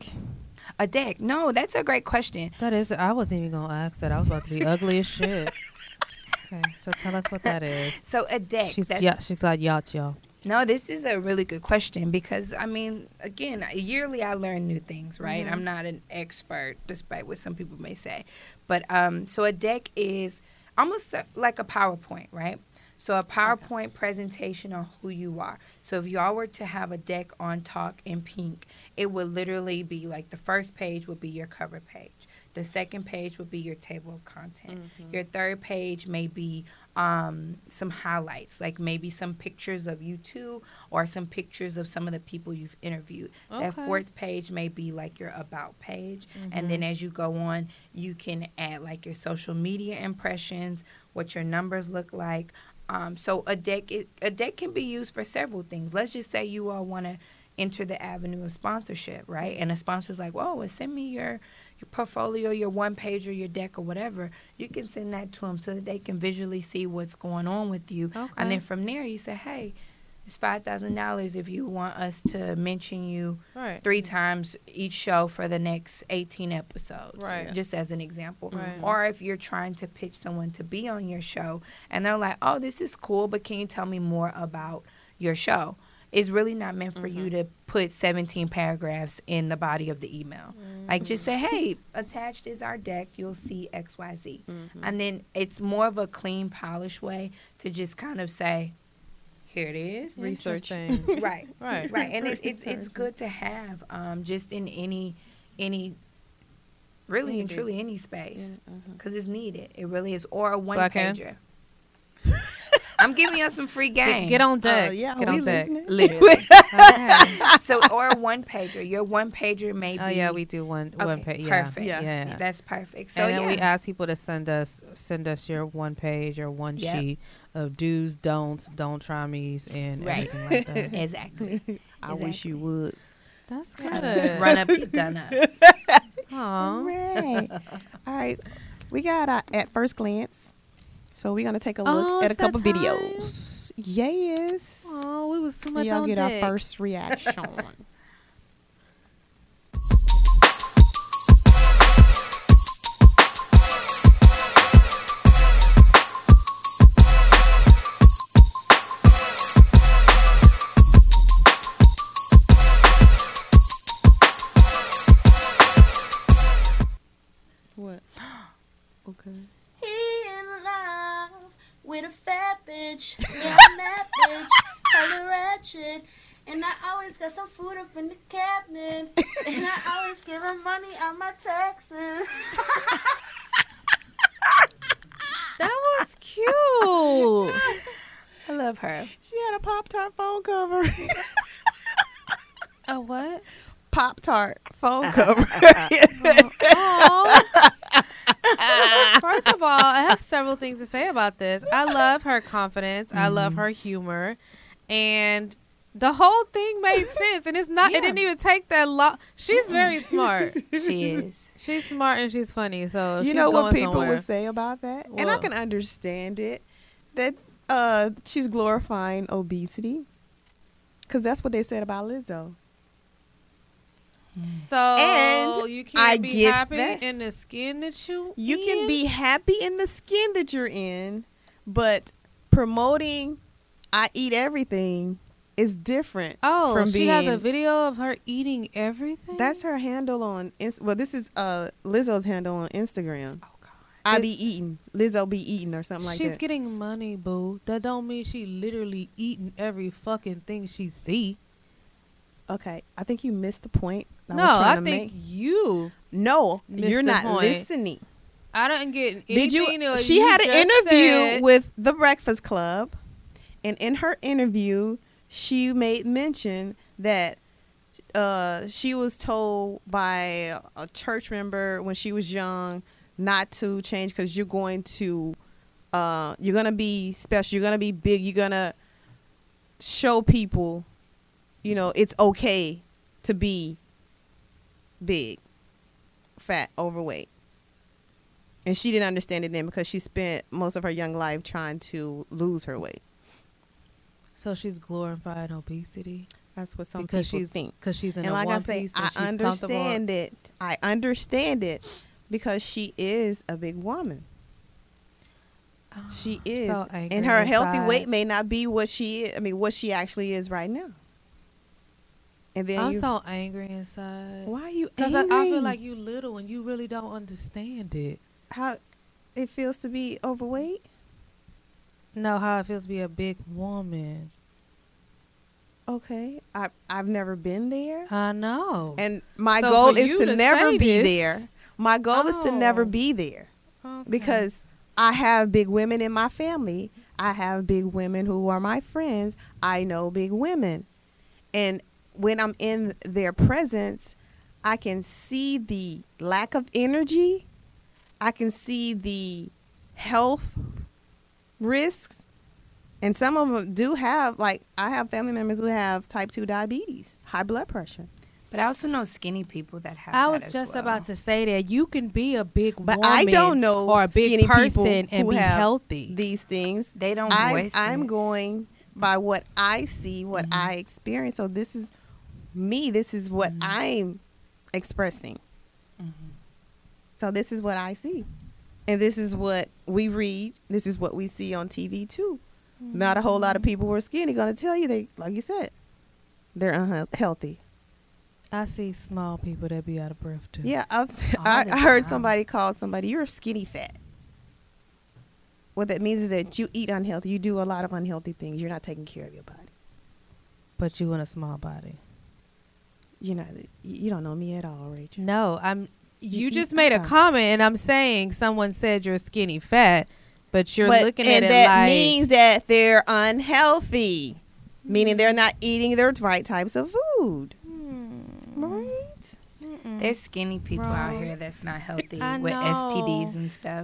a deck. No, that's a great question. That is, I wasn't even gonna ask that. I was about to be ugly as shit. Okay, so tell us what that is. So a deck. She's that's- yeah, she's got yacht, y'all. No, this is a really good question because, I mean, again, yearly I learn new things, right? Mhm. I'm not an expert, despite what some people may say. But um, so a deck is almost a- like a PowerPoint, right? So a PowerPoint presentation on who you are. So if y'all were to have a deck on Talk in Pink, it would literally be like the first page would be your cover page. The second page would be your table of content. Your third page may be um, some highlights, like maybe some pictures of you two or some pictures of some of the people you've interviewed. That Okay. fourth page may be like your about page. And then as you go on, you can add like your social media impressions, what your numbers look like. Um, so a deck, it, a deck can be used for several things. Let's just say you all want to enter the avenue of sponsorship, right? And a sponsor's like, whoa, well, send me your your portfolio, your one page or your deck or whatever. You can send that to them so that they can visually see what's going on with you. Okay. And then from there, you say, hey, it's five thousand dollars if you want us to mention you Right. three times each show for the next eighteen episodes, Right. just as an example. Right. Or if you're trying to pitch someone to be on your show and they're like, oh, this is cool, but can you tell me more about your show? It's really not meant for you to put seventeen paragraphs in the body of the email. Like, just say, hey, attached is our deck. You'll see X, Y, Z. And then it's more of a clean, polished way to just kind of say, here it is. Research. Interesting. Right. Right. Right. And it, it's it's good to have um, just in any, any, really and It truly is. any space. Yeah, uh-huh. Because it's needed. It really is. Or a one Black hand? pager. I'm giving you some free game. Get, get on deck. Uh, yeah, get we on deck. listening. Literally. Okay. So, or a one pager. Your one pager may be. Oh yeah, we do one Okay, one page. Yeah. perfect. Yeah. yeah. That's perfect. So and then yeah. we ask people to send us send us your one page or one Yep. sheet of do's, don'ts, don't try me's, and Right. everything like that. Exactly. I wish you would. That's good. Run up, get done up. Aw. Right. All right. We got uh, at first glance. So we're gonna take a look Oh, at a it's that couple time? videos. Yes. Oh, we was too So much y'all on get deck. our first reaction. What? Okay. He in love with a fat bitch. Yeah, I'm that bitch. Hella ratchet. And I always got some food up in the cabinet. And I always give him money on my taxes. That was cute. I love her. She had a Pop Tart phone cover. A what? Pop Tart phone cover. Aw. First of all, I have several things to say about this. I love her confidence. I love her humor, and the whole thing made sense. And it's not. Yeah. It didn't even take that long. She's very smart. She is. She's smart and she's funny. So You she's know what going people somewhere. would say about that? And I What? can understand it. That uh, she's glorifying obesity. Because that's what they said about Lizzo. So And you can't I be get happy that. in the skin that you. You in? can be happy in the skin that you're in, but promoting I eat everything is different. Oh, from she has a being- video of her eating everything. That's her handle on Inst- well, this is uh Lizzo's handle on Instagram. Oh God. I It- be eating. Lizzo be eating or something like She's that. getting money, boo. That don't mean she literally eating every fucking thing she see. Okay, I think you missed the point. I no, was trying I to think make. you. No, missed you're the not point. listening. I didn't get anything. Did you? that She you had an just interview said. with The Breakfast Club, and in her interview, she made mention that uh, she was told by a church member when she was young not to change because you're going to, uh, you're gonna be special. You're gonna be big. You're gonna show people, you know, it's okay to be big, fat, overweight. And she didn't understand it then because she spent most of her young life trying to lose her weight. So she's glorifying obesity That's what some because people she's think. because she's in And a like I one say, piece. I and she's comfortable. understand it. I understand it because she is a big woman. Oh, She is, so angry and her healthy inside. weight may not be what she is. I mean, what she actually is right now. And then I'm you, so angry inside. why are you Because I, angry? I feel like you little and you really don't understand it. how it feels to be overweight. Know how it feels to be a big woman. Okay, I I've never been there. I know. And my So goal for is you to, to never say be this- there. My goal is to never Oh. be there Okay. because I have big women in my family. I have big women who are my friends. I know big women. And when I'm in their presence, I can see the lack of energy. I can see the health risks. And some of them do have, like, I have family members who have type two diabetes, high blood pressure. But I also know skinny people that have. I that was as just well. about to say that you can be a big But woman I don't know or a big skinny person people and who be have healthy. These things. They don't I'm, voice I'm it. going by what I see, what Mhm. I experience. So this is me. This is what Mhm. I'm expressing. Mhm. So this is what I see. And this is what we read. This is what we see on T V too. Not a whole lot of people who are skinny going to tell you they, like you said, they're unhealthy. I see small people that be out of breath too. Yeah, I, All I, the I heard time. somebody call somebody, you're skinny fat. What that means is that you eat unhealthy. You do a lot of unhealthy things. You're not taking care of your body. But you in a small body. You know, you don't know me at all, Rachel. No, I'm. You, You- just you- made a okay. comment, and I'm saying someone said you're skinny fat, But you're But- looking and at it that like means that they're unhealthy, meaning they're not eating the right types of food. Right? There's skinny people out Wrong. here that's not healthy I with know. S T Ds and stuff.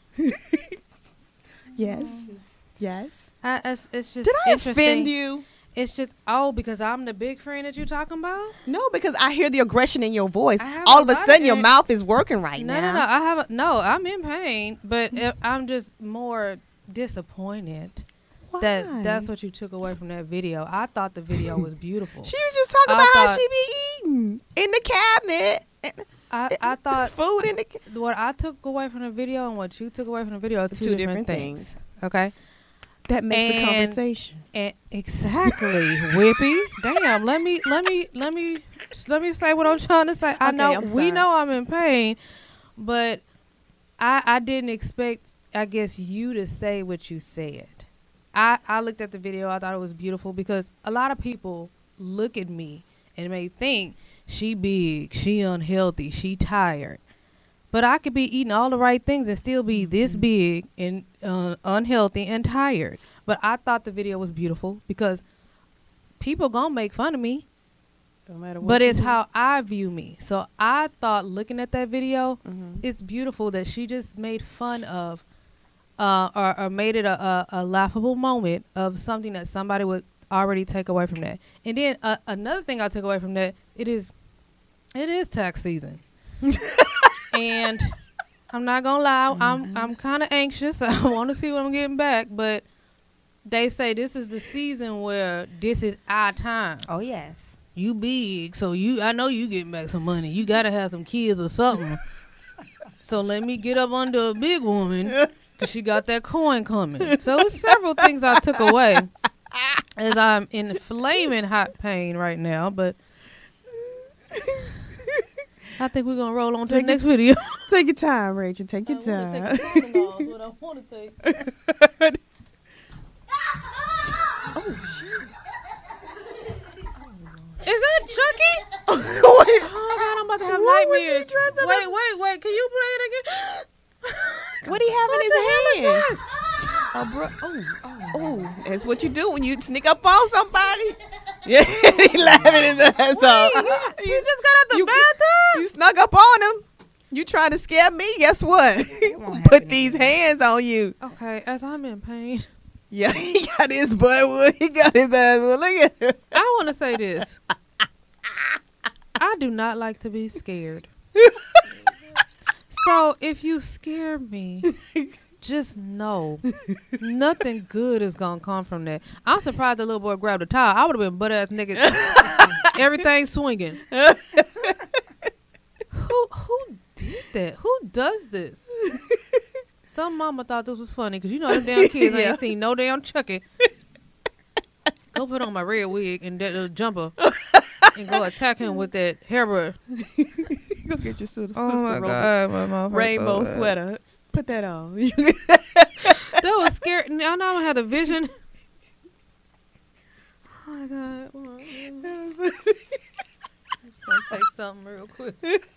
Yes. Yes. I, it's, it's just Did I interesting. offend you? It's just oh because I'm the big friend that you talking about. No, because I hear the aggression in your voice. I have All a of a lot sudden, of your it. mouth is working right No, now. no, no. I have a, no. I'm in pain, but it, I'm just more disappointed Why? that that's what you took away from that video. I thought the video was beautiful. She was just talking I about how thought- she be eating in the cabinet. I, I thought food in the ca- what I took away from the video and what you took away from the video are two, Two different, different things. Okay. that makes a And- conversation. And exactly, Whippy. Damn, let me let me let me let me say what I'm trying to say. I Okay, know I'm we sorry. know I'm in pain, but I I didn't expect I guess you to say what you said. I I looked at the video, I thought it was beautiful because a lot of people look at me and may think she big, she unhealthy, she tired. But I could be eating all the right things and still be this big and uh, unhealthy and tired. But I thought the video was beautiful because people gonna make fun of me, Don't matter what. but you it's do. how I view me. So I thought looking at that video, Mhm. it's beautiful that she just made fun of uh, or, or made it a, a, a laughable moment of something that somebody would already take away from that. And then uh, another thing I took away from that, it is, it is tax season. And I'm not gonna lie, I'm I'm kind of anxious. I want to see what I'm getting back, but they say this is the season where this is our time. Oh yes. You big, so you I know you getting back some money. You gotta have some kids or something. So let me get up under a big woman because she got that coin coming. So it's several things I took away as I'm in flaming hot pain right now, but I think we're gonna roll on to the Take next it- video. Take your time, Rachel. Take your I wanna time. take a Tylenol is what I wanna take. Oh shit! Is that Chucky? Wait, Oh God, I'm about to have What was he nightmares. dressed up Wait, as? wait, wait. Can you play it again? what do he have What in the hell his is hand? that? Oh, bro. Oh, oh, oh. That's what you do when you sneak up on somebody. Yeah, he laughing his ass off. He just got out the you, bathroom. you snuck up on him. You trying to scare me? Guess what? won't Put happen these again. hands on you. Okay, as I'm in pain, Yeah, he got his butt wood. He got his ass wood. Look at him. I want to say this. I do not like to be scared. So if you scare me, just know nothing good is gonna come from that. I'm surprised the little boy grabbed a towel. I would have been butt ass naked, everything swinging. Who who did that? Who does this? Some mama thought this was funny because you know them damn kids Yeah. ain't seen no damn Chucky. Go put on my red wig and that little jumper and go attack him with that hairbrush. Go get your sister, Oh sister my Roby. God, my mouth hurts Rainbow so bad. sweater. Put that on. That was scary. I know I had a vision. Oh my God. Well, I'm just gonna take something real quick.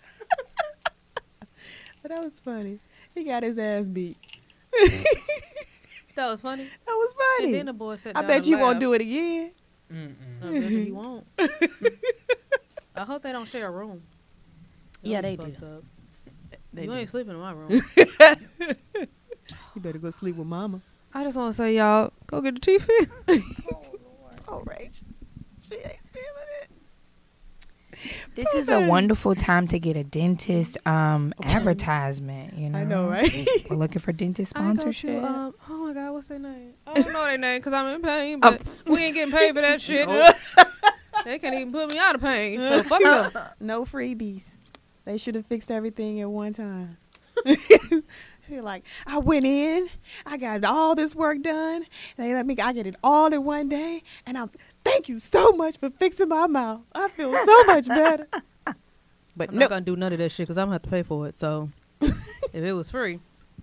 But that was funny. He got his ass beat. That was funny. That was And funny. then the boy sat I down bet and you won't laughed. do it again. I bet he won't. I hope they don't share a room. That Yeah, was they fucked do. up. They You do. ain't sleeping in my room. You better go sleep with mama. I just want to say, y'all, go get the teeth fixed. Oh, Rach. She ain't feeling it. This is a wonderful time to get a dentist um advertisement, you know. I know, right? We're looking for dentist I go to, sponsorship. um, oh my God, what's their name? I don't know their name because I'm in pain, but we ain't getting paid for that shit. They can't even put me out of pain, so fuck them. No freebies. They should have fixed everything at one time. You're like, I went in, I got all this work done. They let me, I get it all in one day, and I'm. Thank you so much for fixing my mouth. I feel so much better. But I'm no, not gonna do none of that shit because I'm gonna have to pay for it. So if it was free,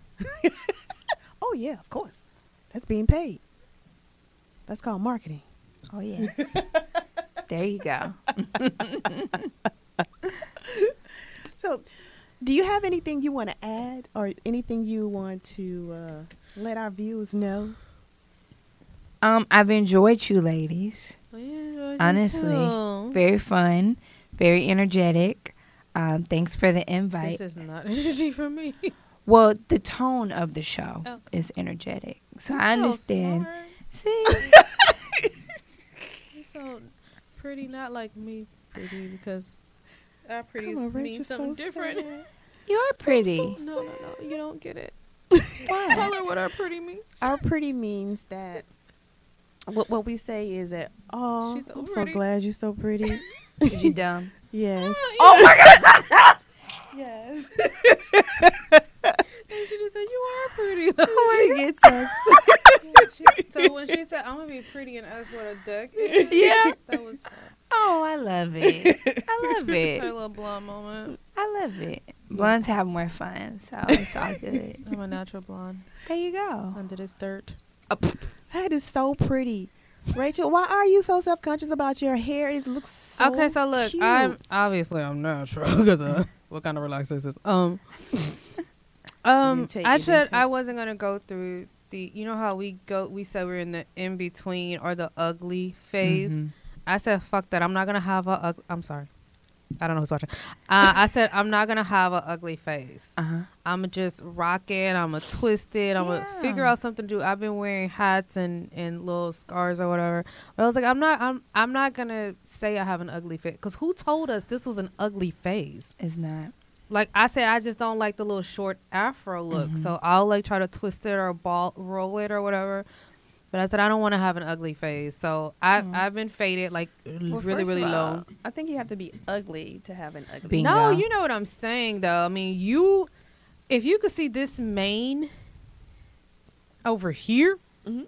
oh yeah, of course, that's being paid. That's called marketing. Oh yes. There you go. So, do you have anything you want to add, or anything you want to uh, Let our viewers know. Um, I've enjoyed you ladies. Honestly, Honestly. Very fun, very energetic. Um, thanks for the invite. this is not energy for me. Well, the tone of the show Oh. is energetic. So I understand. See? You so pretty, not like me pretty, because our pretty Come on, Rach, means you're something so different. sad. You are pretty. No, no, no, you don't get it. What? Tell her what our pretty means. Our pretty means that what what we say is that, oh, She's so I'm so pretty. glad you're so pretty. Is you dumb? Yes. Oh my God. Yes. And she just said, you are pretty. She gets us. So when she said, I'm going to be pretty and ask what a duck is, Yeah. that was fun. Oh, I love it. I love Her it. little blonde moment. I love it. Blondes have more fun, so it's all good. I'm a natural blonde. There you go. Under this dirt. That is so pretty. Rachel, why are you so self-conscious about your hair? It looks so Okay, so look, cute. I'm obviously I'm natural because uh, what kind of relaxer is this? Um, um, didn't take- I you didn't said take- I wasn't gonna go through the. You know how we go? We said we're in the in between or the ugly phase. Mhm. I said fuck that. I'm not gonna have a. Ug- I'm sorry. I don't know who's watching. Uh, I said I'm not gonna have an ugly face. Uh-huh. I'm just rock it. I'm gonna twist it. I'm gonna Yeah. figure out something to do. I've been wearing hats and, and little scars or whatever. But I was like, I'm not. I'm. I'm not gonna say I have an ugly face because who told us this was an ugly face? It's not. Like I said, I just don't like the little short afro look. Mhm. So I'll like try to twist it or ball roll it or whatever. But I said I don't want to have an ugly face. So I Mhm. I've been faded like Well, really first really of low. all, I think you have to be ugly to have an ugly. Bingo. No, you know what I'm saying though. I mean, you, if you could see this mane over here, Mhm.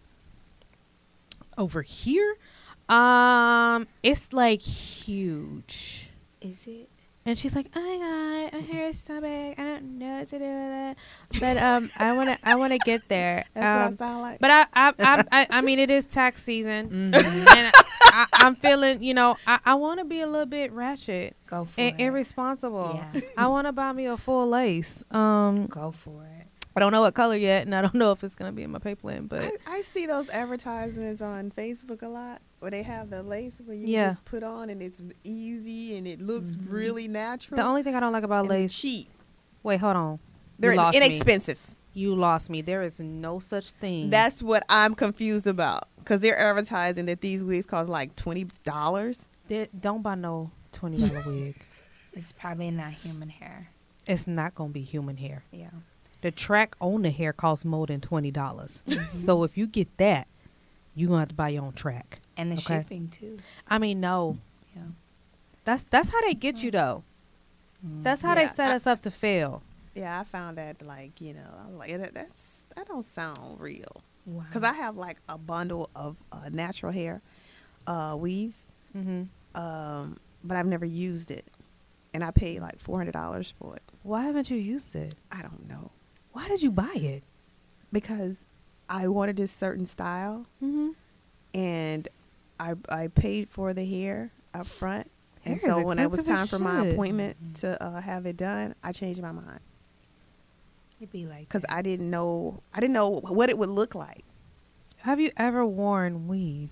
over here, um, it's like huge. Is it? And she's like, "Oh my god, my hair is so big. I don't know what to do with it, but um, I wanna, I wanna get there." That's um, what I sound like. But I, I, I, I, I mean, it is tax season, Mhm. and I, I'm feeling, you know, I, I want to be a little bit ratchet Go for and it. irresponsible. Yeah. I want to buy me a full lace. Um, Go for it. I don't know what color yet, and I don't know if it's gonna be in my pay plan, but I, I see those advertisements on Facebook a lot where they have the lace where you Yeah. just put on and it's easy and it looks Mhm. really natural. the only thing I don't like about and they're lace. cheap. Wait, hold on. They're you lost me. inexpensive. You lost me. There is no such thing. That's what I'm confused about because they're advertising that these wigs cost like twenty dollars. There- don't buy no twenty dollar wig. It's probably not human hair. It's not gonna be human hair. Yeah. The track on the hair costs more than twenty dollars. So if you get that, you gonna have to buy your own track. And the Okay. shipping too. I mean, no. Yeah. That's that's how they get you though. Mm. That's how Yeah, they set I- us up to fail. Yeah, I found that like you know I'm like that, that's that don't sound real Wow. because I have like a bundle of uh, natural hair uh, weave, Mm-hmm. um, but I've never used it, and I paid like four hundred dollars for it. Why haven't you used it? I don't know Why did you buy it? because I wanted this certain style, Mm-hmm. and I I paid for the hair up front, Hair and is so when it was expensive time as for my shit. appointment to uh, have it done, I changed my mind It'd be like because that. I didn't know I didn't know what it would look like. Have you ever worn weave?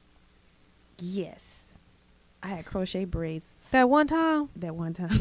Yes, I had crochet braids That one time? that one time.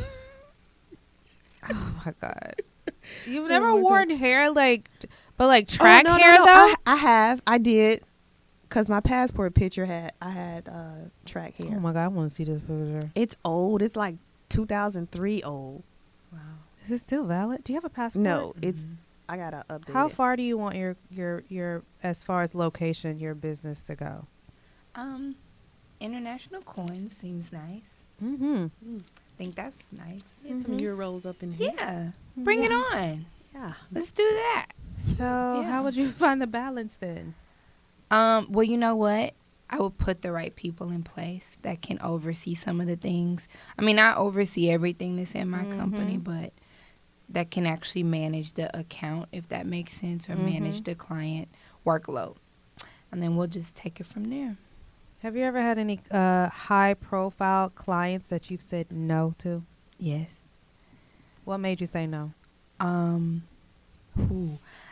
Oh my god. You've That never one worn hair like, but like track Oh, no, no, hair no, though? I, I have, I did, cause my passport picture had I had uh, track hair. Oh my god, I want to see this picture. It's old. It's like two thousand three old. Wow. Is it still valid? Do you have a passport? No, it's I gotta update How it. far do you want your your your as far as location your business to go? Um, international coins seems nice. Mm-hmm. I think that's nice. Get some Mhm. euros up in here. Yeah. Bring it on. Yeah. Let's do that. So Yeah. how would you find the balance then? Um, well, you know what? I would put the right people in place that can oversee some of the things. I mean, I oversee everything that's in my company, Mhm. but that can actually manage the account, if that makes sense, or manage Mhm. the client workload. And then we'll just take it from there. Have you ever had any uh, high profile clients that you've said no to? Yes. What made you say no? Um, ooh,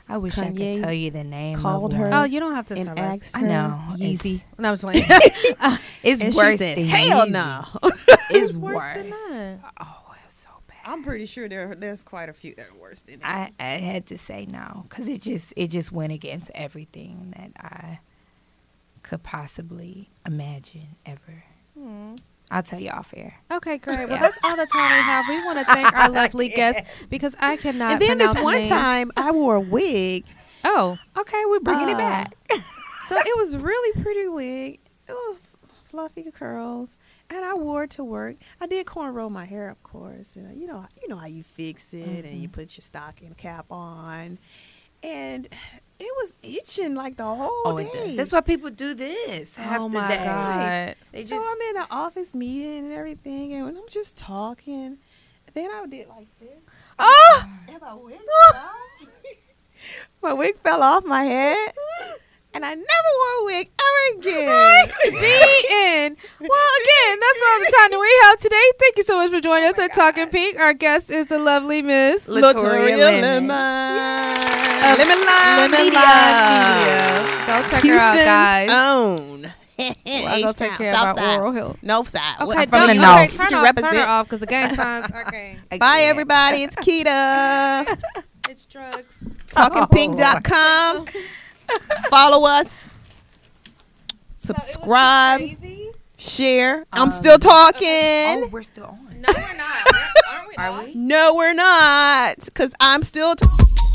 I wish I Kanye could tell you the name. called of her one. Oh, you don't have to and tell us. asked I her. know. Yeezy. It's, No, I'm just playing. it's And worse she said, than hell Yeezy. no. It's It's worse. worse than that. Oh, it was so bad. I'm pretty sure there there's quite a few that are worse than that. I, I had to say no because it just it just went against everything that I could possibly imagine ever. Hmm. I'll tell you off air. Okay, great. Well, Yeah. that's all the time we have. We want to thank our lovely guests because I cannot And then this pronounce one names. time I wore a wig. Oh, Okay, we're bringing it Uh, back. So it was really pretty wig. It was fluffy curls, and I wore it to work. I did cornrow my hair, of course. And you know, you know how you fix it, and Mm-hmm. you put your stocking cap on, and it was itching like the whole Oh, day. it does. That's why people do this half oh the my day. God. They So just I'm in the office meeting and everything, and when I'm just talking, then I did like this. Oh, And my wig fell off. My wig fell off my head, and I never wore a wig ever again. the end. Well, again, that's all the time that we have today. Thank you so much for joining us at Talking Pink. Our guest is the lovely Miss Latoria Lemon. Lemon. Lemon Lime Lemon Media. Live Media. Go check her out, Houston's guys. own. I'll go take H-Town, care of South our side. oral health. North side. Okay, I'm don't, from the okay, north. turn, To off, turn represent. her off because the gang signs. Okay, Bye, everybody. It's Keita. it's drugs. talking pink dot com. Follow us. Subscribe. Share. I'm Um, still talking. oh, we're still on. No, we're not. Aren't we? Are we? No, we're not. Because I'm still. T-